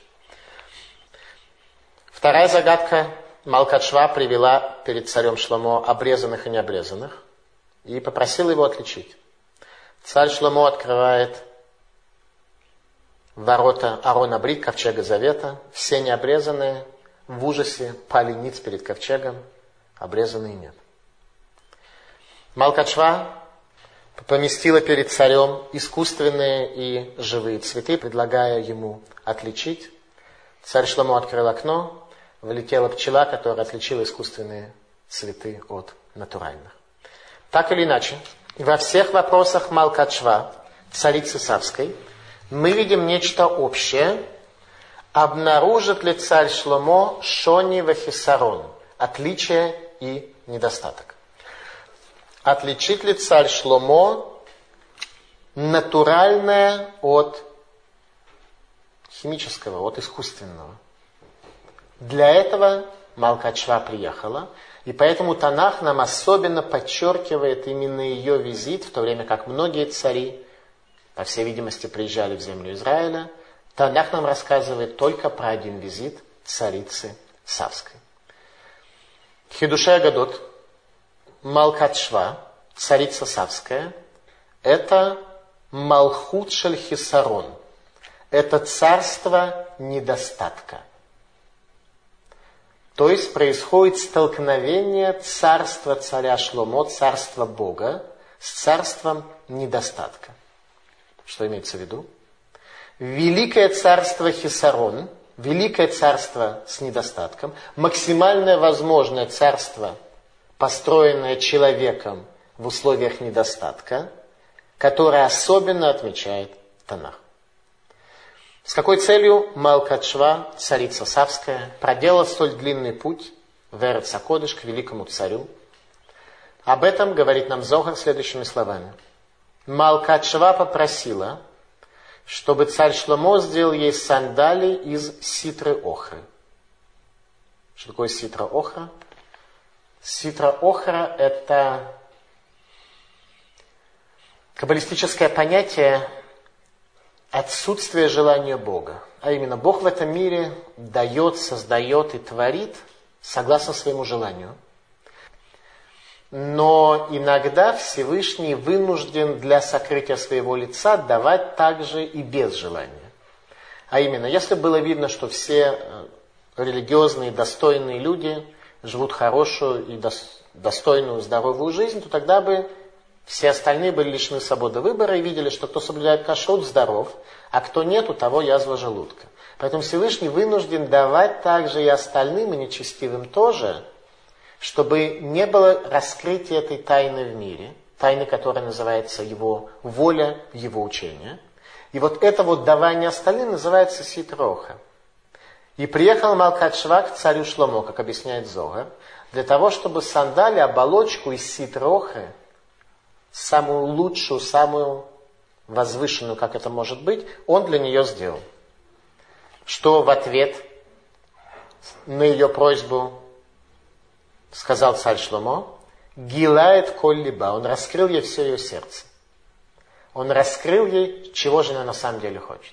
S1: Вторая загадка. Малкат Шва привела перед царем Шломо обрезанных и необрезанных и попросила его отличить. Царь Шломо открывает ворота Арона Брит, ковчега Завета. Все необрезанные в ужасе пали ниц перед ковчегом, обрезанные нет. Малкат Шва поместила перед царем искусственные и живые цветы, предлагая ему отличить. Царь Шломо открыл окно, влетела пчела, которая отличила искусственные цветы от натуральных. Так или иначе, во всех вопросах Малкат Шва, царицы Савской, мы видим нечто общее. Обнаружит ли царь Шломо шони вехисарон, отличие и недостаток? Отличит ли царь Шломо натуральное от химического, от искусственного? Для этого Малкат Шва приехала, и поэтому Танах нам особенно подчеркивает именно ее визит, в то время как многие цари, по всей видимости, приезжали в землю Израиля. Танах нам рассказывает только про один визит царицы Савской. Хидушей Агадот, Малкат Шва, царица Савская, это Малхут шель хисарон, это царство недостатка. То есть происходит столкновение царства царя Шломо, царства Бога, с царством недостатка. Что имеется в виду? Великое царство Хисарон, великое царство с недостатком, максимальное возможное царство, построенное человеком в условиях недостатка, которое особенно отмечает Танах. С какой целью Малкат Шва, царица Савская, проделала столь длинный путь в Эрец ха-Кодеш к великому царю? Об этом говорит нам Зогар следующими словами. Малкат Шва попросила, чтобы царь Шломо сделал ей сандали из ситры охры. Что такое ситра охра? Ситра охра – это каббалистическое понятие отсутствие желания Бога. А именно, Бог в этом мире дает, создает и творит согласно своему желанию. Но иногда Всевышний вынужден для сокрытия своего лица давать также и без желания. А именно, если было видно, что все религиозные, достойные люди живут хорошую и достойную, здоровую жизнь, то тогда бы все остальные были лишены свободы выбора и видели, что кто соблюдает кашрут, здоров, а кто нет, у того язва желудка. Поэтому Всевышний вынужден давать также и остальным, и нечестивым тоже, чтобы не было раскрытия этой тайны в мире, тайны, которая называется его воля, его учение. И вот это вот давание остальным называется ситроха. И приехал Малкат Шва к царю Шломо, как объясняет Зогар, для того, чтобы сандали, оболочку из ситрохи, самую лучшую, самую возвышенную, как это может быть, он для нее сделал. Что в ответ на ее просьбу сказал царь Шломо? Гилает коль либа. Он раскрыл ей все ее сердце. Он раскрыл ей, чего же она на самом деле хочет.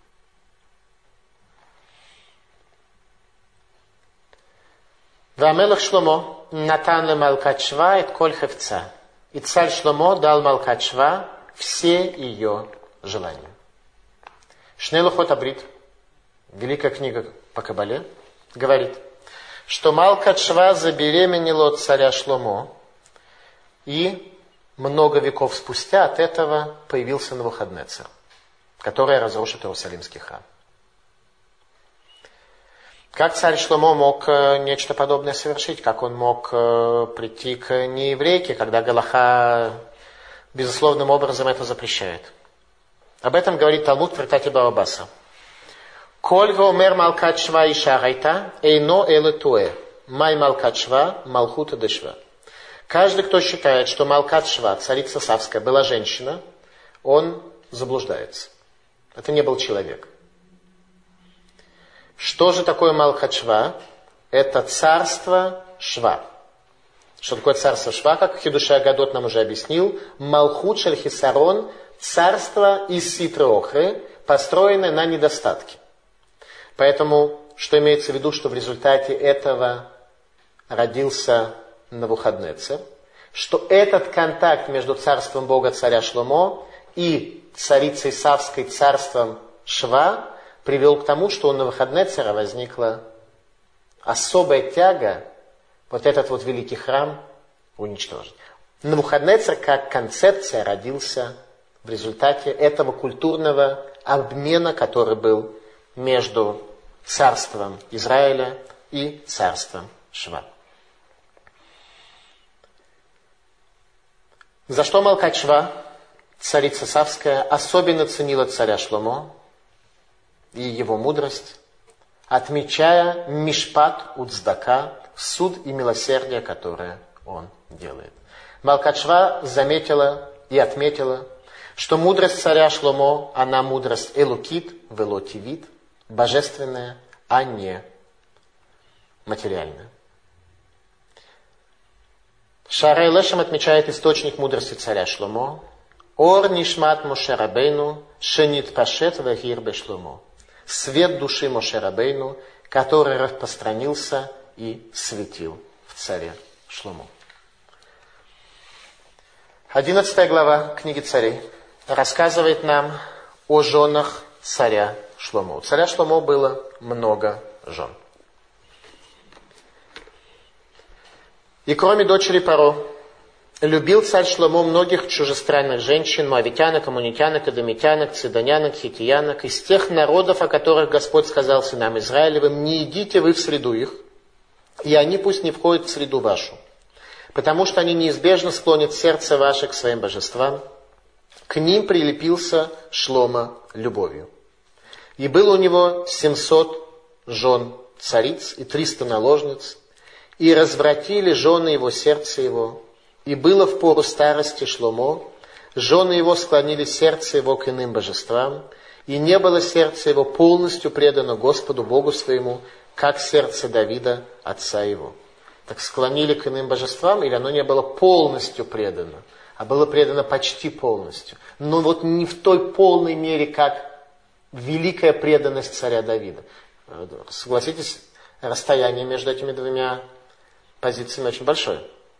S1: Вамелах Шломо натан ле Малкат Шва эт коль хевца. И царь Шломо дал Малкат Шва все ее желания. Шней лухот абрит, великая книга по Кабале, говорит, что Малкат Шва забеременела от царя Шломо, и много веков спустя от этого появился Навуходоносор, который разрушит Иерусалимский храм. Как царь Шломо мог нечто подобное совершить? Как он мог прийти к нееврейке, когда Галаха безусловным образом это запрещает? Об этом говорит Талмуд в трактате Бава Басра. Коль гомер малкат шва и шарайта, эйно эле туэ. Май малкат шва, малхута дешва. Каждый, кто считает, что малкат шва, царица Савская, была женщина, он заблуждается. Это не был человек. Что же такое малкат шва? Это царство Шва. Что такое царство Шва? Как Хидушей Агадот нам уже объяснил. Малхут шель хисарон, царство из ситры охры, построенное на недостатке. Поэтому, что имеется в виду, что в результате этого родился Навуходнецер, что этот контакт между царством Бога царя Шломо и царицей Савской царством Шва привел к тому, что у Навуходнецера возникла особая тяга вот этот вот великий храм уничтожить. Навуходнецер как концепция родился в результате этого культурного обмена, который был между царством Израиля и царством Шва. За что малкат Шва, царица Савская, особенно ценила царя Шломо и его мудрость, отмечая мишпат уцдака, суд и милосердие, которое он делает. Малкат Шва заметила и отметила, что мудрость царя Шломо, она мудрость элукит, велотивит, божественная, а не материальная. Шаарей Лешем отмечает источник мудрости царя Шломо. Ор нишмат Моше Рабейну, шенит пашет вегир бе Шломо. Свет души Моше Рабейну, который распространился и светил в царе Шломо. Одиннадцатая глава книги Царей рассказывает нам о женах царя Шломо. У царя Шломо было много жен. И кроме дочери Паро, любил царь Шломо многих чужестранных женщин, моавитянок, аммонитянок, эдомитянок, цидонянок, хитиянок, из тех народов, о которых Господь сказал сынам Израилевым: не идите вы в среду их, и они пусть не входят в среду вашу, потому что они неизбежно склонят сердце ваше к своим божествам. К ним прилепился Шломо любовью. И было у него семьсот жен цариц и триста наложниц, и развратили жены его сердце его. И было в пору старости Шломо, жены его склонили сердце его к иным божествам, и не было сердце его полностью предано Господу Богу своему, как сердце Давида, отца его. Так склонили к иным божествам, или оно не было полностью предано, а было предано почти полностью. Но вот не в той полной мере, как великая преданность царя Давида. Согласитесь, расстояние между этими двумя позициями очень большое.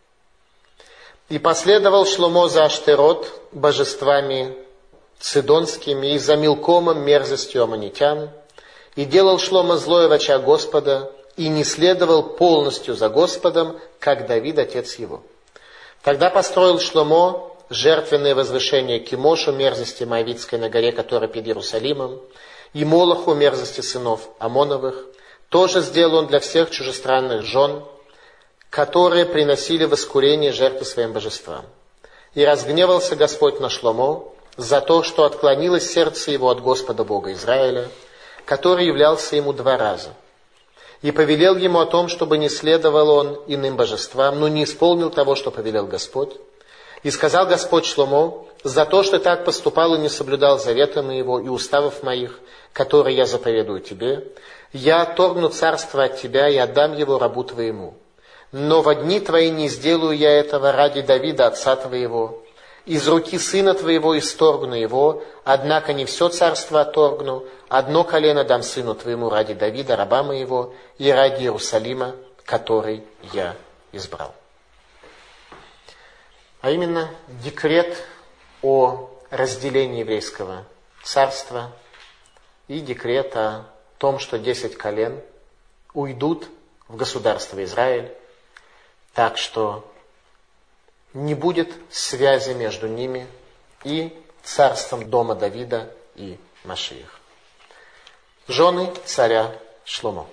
S1: И последовал Шломо за Аштерот, божествами цидонскими, и за Милкомом, мерзостью аммонитян. И делал Шломо злое в очах Господа, и не следовал полностью за Господом, как Давид, отец его. Тогда построил Шломо жертвенное возвышение Кимошу, мерзости Моавитской на горе, которая под Иерусалимом, и Молоху, мерзости сынов Амоновых. Тоже сделал он для всех чужестранных жен, которые приносили воскурение жертвы своим божествам. И разгневался Господь на Шломо за то, что отклонилось сердце его от Господа Бога Израиля, который являлся ему два раза. И повелел ему о том, чтобы не следовал он иным божествам, но не исполнил того, что повелел Господь. И сказал Господь Шломо: за то, что так поступал и не соблюдал завета моего и уставов моих, которые я заповедую тебе, я отторгну царство от тебя и отдам его рабу твоему. Но во дни твои не сделаю я этого ради Давида, отца твоего. Из руки сына твоего исторгну его, однако не все царство отторгну, одно колено дам сыну твоему ради Давида, раба моего, и ради Иерусалима, который я избрал. А именно, декрет о разделении еврейского царства и декрет о том, что десять колен уйдут в государство Израиль, так что не будет связи между ними и царством дома Давида и Машиах. Жены царя Шломо.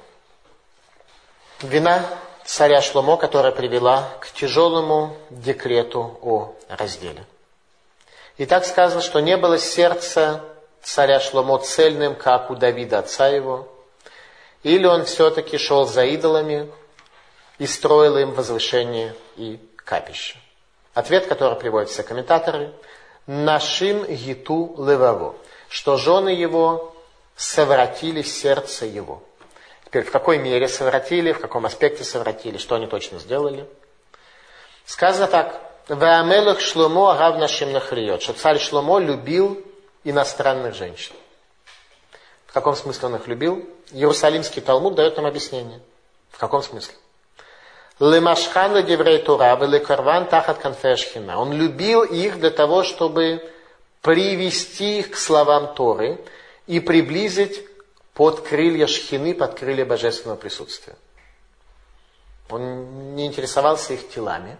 S1: Вина царя Шломо, которая привела к тяжелому декрету о разделе. И так сказано, что не было сердца царя Шломо цельным, как у Давида, отца его? Или он все-таки шел за идолами и строил им возвышение и капище? Ответ, который приводят все комментаторы: «Нашим гиту леваво», что жены его совратили сердце его. Теперь, в какой мере совратили, в каком аспекте совратили, что они точно сделали? Сказано так: «Ваамелах Шломо агав нашим нахриот», что царь Шломо любил иностранных женщин. В каком смысле он их любил? Иерусалимский Талмуд дает нам объяснение. В каком смысле? «Лемашхан ледеврей Тора, велекарван тахат канфе ашхина». Он любил их для того, чтобы привести их к словам Торы и приблизить под крылья шхины, под крылья божественного присутствия. Он не интересовался их телами.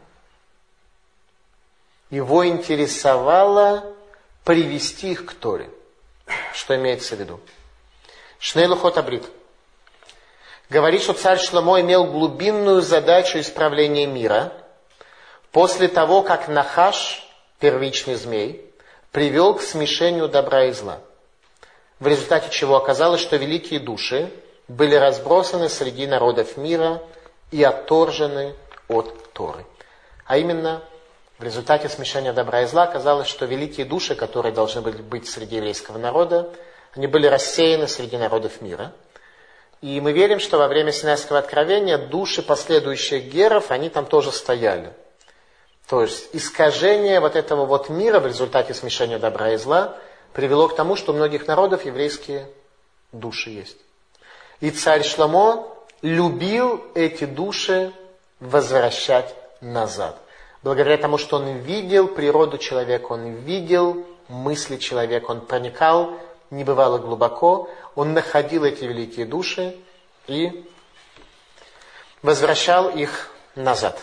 S1: Его интересовало привести их к Торе. Что имеется в виду? Шней лухот абрит говорит, что царь Шломо имел глубинную задачу исправления мира после того, как Нахаш, первичный змей, привел к смешению добра и зла. В результате чего оказалось, что великие души были разбросаны среди народов мира и отторжены от Торы. А именно, в результате смешения добра и зла оказалось, что великие души, которые должны были быть среди еврейского народа, они были рассеяны среди народов мира. И мы верим, что во время Синайского откровения души последующих геров, они там тоже стояли. То есть искажение вот этого вот мира в результате смешения добра и зла привело к тому, что у многих народов еврейские души есть. И царь Шломо любил эти души возвращать назад. Благодаря тому, что он видел природу человека, он видел мысли человека, он проникал небывало глубоко, он находил эти великие души и возвращал их назад.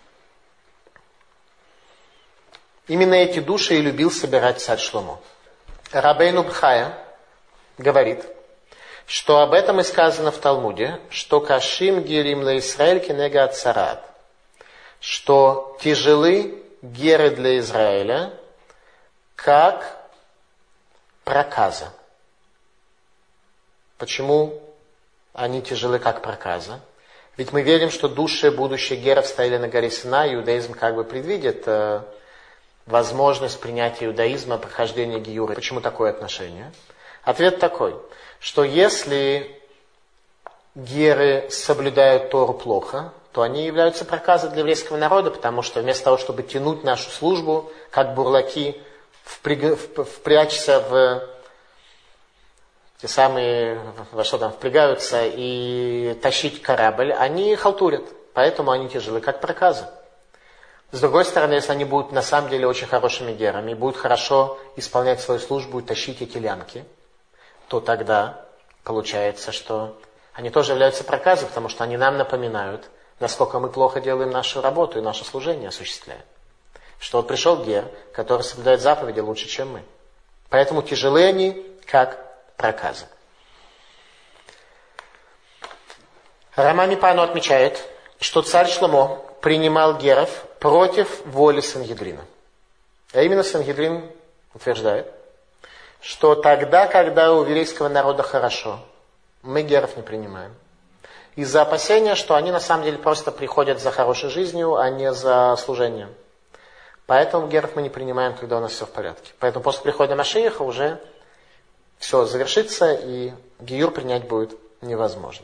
S1: Именно эти души и любил собирать царь Шломо. Рабейну Бхая говорит, что об этом и сказано в Талмуде, что кашим гирим ла Исраэль кенега ацарат, что тяжелы геры для Израиля, как проказа. Почему они тяжелы, как проказа? Ведь мы верим, что души будущих геров стояли на горе Синай, иудаизм как бы предвидит э, возможность принятия иудаизма, прохождения гиюра. Почему такое отношение? Ответ такой, что если геры соблюдают Тору плохо, то они являются проказой для еврейского народа, потому что вместо того, чтобы тянуть нашу службу, как бурлаки, впряг... впрячься в те самые, во что там впрягаются, и тащить корабль, они халтурят. Поэтому они тяжелы, как проказы. С другой стороны, если они будут на самом деле очень хорошими герами, будут хорошо исполнять свою службу и тащить эти лямки, то тогда получается, что они тоже являются проказой, потому что они нам напоминают, насколько мы плохо делаем нашу работу и наше служение осуществляем. Что вот пришел гер, который соблюдает заповеди лучше, чем мы. Поэтому тяжелы они, как проказы. Рама Мипано отмечает, что царь Шломо принимал геров против воли Сангедрина. А именно Сангедрин утверждает, что тогда, когда у еврейского народа хорошо, мы геров не принимаем. Из-за опасения, что они на самом деле просто приходят за хорошей жизнью, а не за служением. Поэтому геров мы не принимаем, когда у нас все в порядке. Поэтому после прихода Машиаха уже все завершится, и гиюр принять будет невозможно.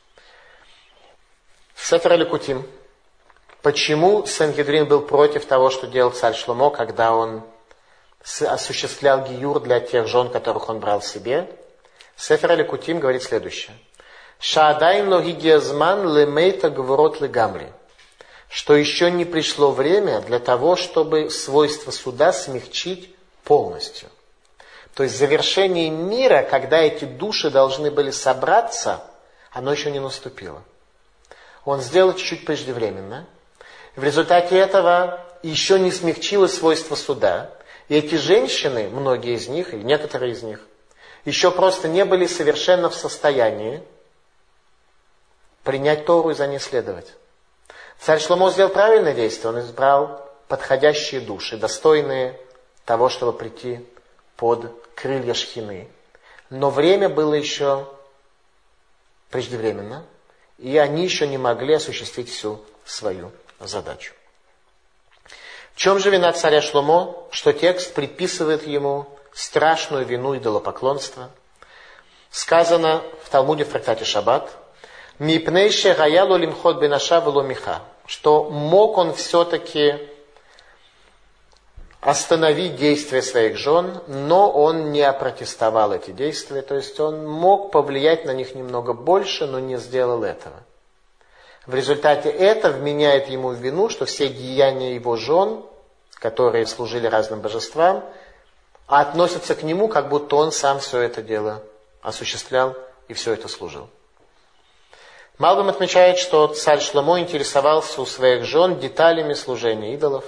S1: Сефер Ликутим. Почему Сангедрин был против того, что делал царь Шломо, когда он осуществлял гиюр для тех жен, которых он брал себе? Сефер Ликутим говорит следующее. Шаадайн логигиазман лемейта гворот легамри. Что еще не пришло время для того, чтобы свойства суда смягчить полностью. То есть завершение мира, когда эти души должны были собраться, оно еще не наступило. Он сделал чуть-чуть преждевременно. В результате этого еще не смягчилось свойство суда. И эти женщины, многие из них, или некоторые из них, еще просто не были совершенно в состоянии принять Тору и за ней следовать. Царь Шломо сделал правильное действие. Он избрал подходящие души, достойные того, чтобы прийти под крылья шхины, но время было еще преждевременно, и они еще не могли осуществить всю свою задачу. В чем же вина царя Шломо? Что текст приписывает ему страшную вину идолопоклонства. Сказано в Талмуде в трактате Шаббат, «Мипнейше гаялу лимхот бенаша вело миха», что мог он все-таки остановить действия своих жен, но он не опротестовал эти действия, то есть он мог повлиять на них немного больше, но не сделал этого. В результате это вменяет ему в вину, что все деяния его жен, которые служили разным божествам, относятся к нему, как будто он сам все это дело осуществлял и все это служил. Малбим отмечает, что царь Шломо интересовался у своих жен деталями служения идолов.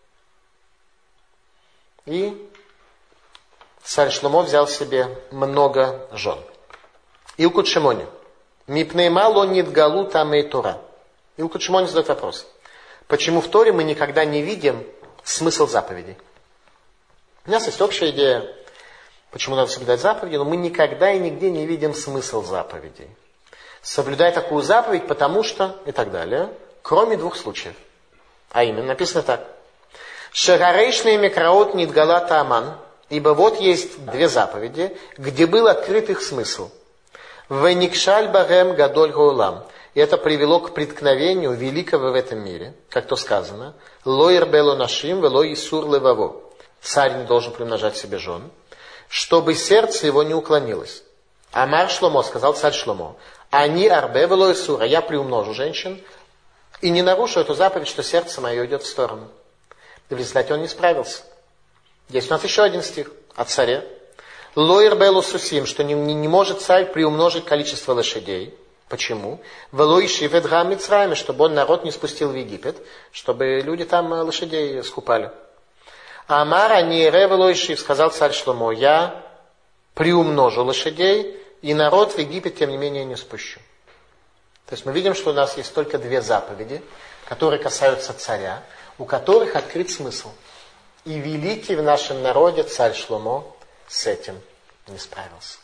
S1: И царь Шломо взял себе много жен. Илкут Шимони. Мипнейма ло нидгалу тамей Тора. Илкут Шимони задает вопрос. Почему в Торе мы никогда не видим смысл заповедей? У нас есть общая идея, почему надо соблюдать заповеди, но мы никогда и нигде не видим смысл заповедей. Соблюдай такую заповедь, потому что и так далее, кроме двух случаев. А именно, написано так. Шагарейшный микраот нидгала тааман, ибо вот есть две заповеди, где был открыт их смысл. Веникшаль багем гадоль гаулам. И это привело к преткновению великого в этом мире, как то сказано, лоир бело нашим, вело исур леваво. Царь не должен примножать себе жен, чтобы сердце его не уклонилось. Амар Шломо, сказал царь Шломо, они арбе вело исур, а я приумножу женщин и не нарушу эту заповедь, что сердце мое идет в сторону. И в результате он не справился. Есть у нас еще один стих о царе. Лоир белу сусим, что не, не, не может царь приумножить количество лошадей. Почему? Вело ишивет гам Мицраиме, чтобы он народ не спустил в Египет, чтобы люди там лошадей скупали. Амар анире вело ишив, сказал царь Шломо, я приумножу лошадей, и народ в Египет, тем не менее, не спущу. То есть мы видим, что у нас есть только две заповеди, которые касаются царя, у которых открыт смысл. И великий в нашем народе царь Шломо с этим не справился.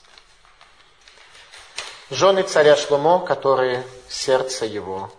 S1: Жены царя Шломо, которые сердце его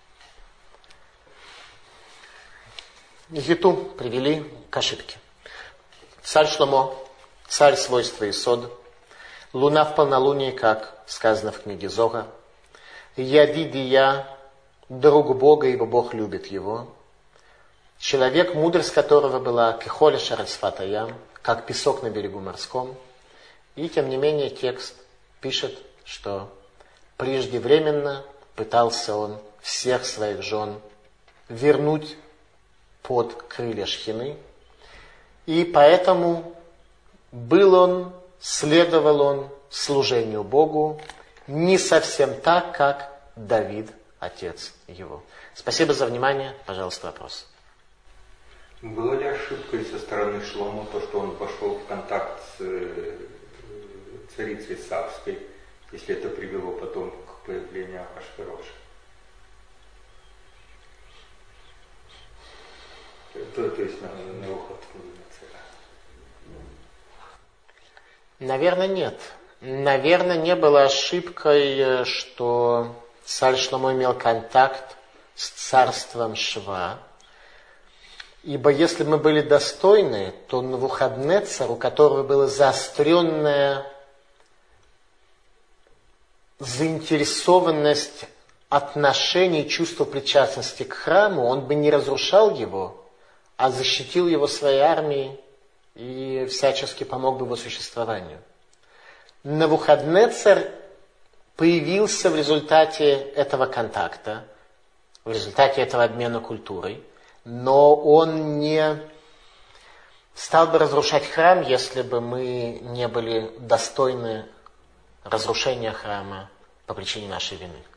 S1: Гиту привели к ошибке. Царь Шломо, царь свойства Исод, луна в полнолуние, как сказано в книге Зога, Ядидия, друг Бога, ибо Бог любит его. Человек, мудрость которого была кихоля шарасфатаям, как песок на берегу морском. И тем не менее текст пишет, что преждевременно пытался он всех своих жен вернуть под крылья шхины. И поэтому был он, следовал он служению Богу не совсем так, как Давид, отец его. Спасибо за внимание. Пожалуйста, вопрос.
S2: Была ли ошибкой со стороны Шломо то, что он пошел в контакт с царицей Савской, если это привело потом к появлению Ахашвероша? То, то есть на, на уход царя.
S1: Наверное, нет. Наверное, не было ошибкой, что царь Шломо имел контакт с царством Шва. Ибо если бы мы были достойны, то Навуходоносор, у которого была заостренная заинтересованность отношений, чувство причастности к храму, он бы не разрушал его, а защитил его своей армией и всячески помог бы его существованию. Навуходоносор появился в результате этого контакта, в результате этого обмена культурой, но он не стал бы разрушать храм, если бы мы не были достойны разрушения храма по причине нашей вины.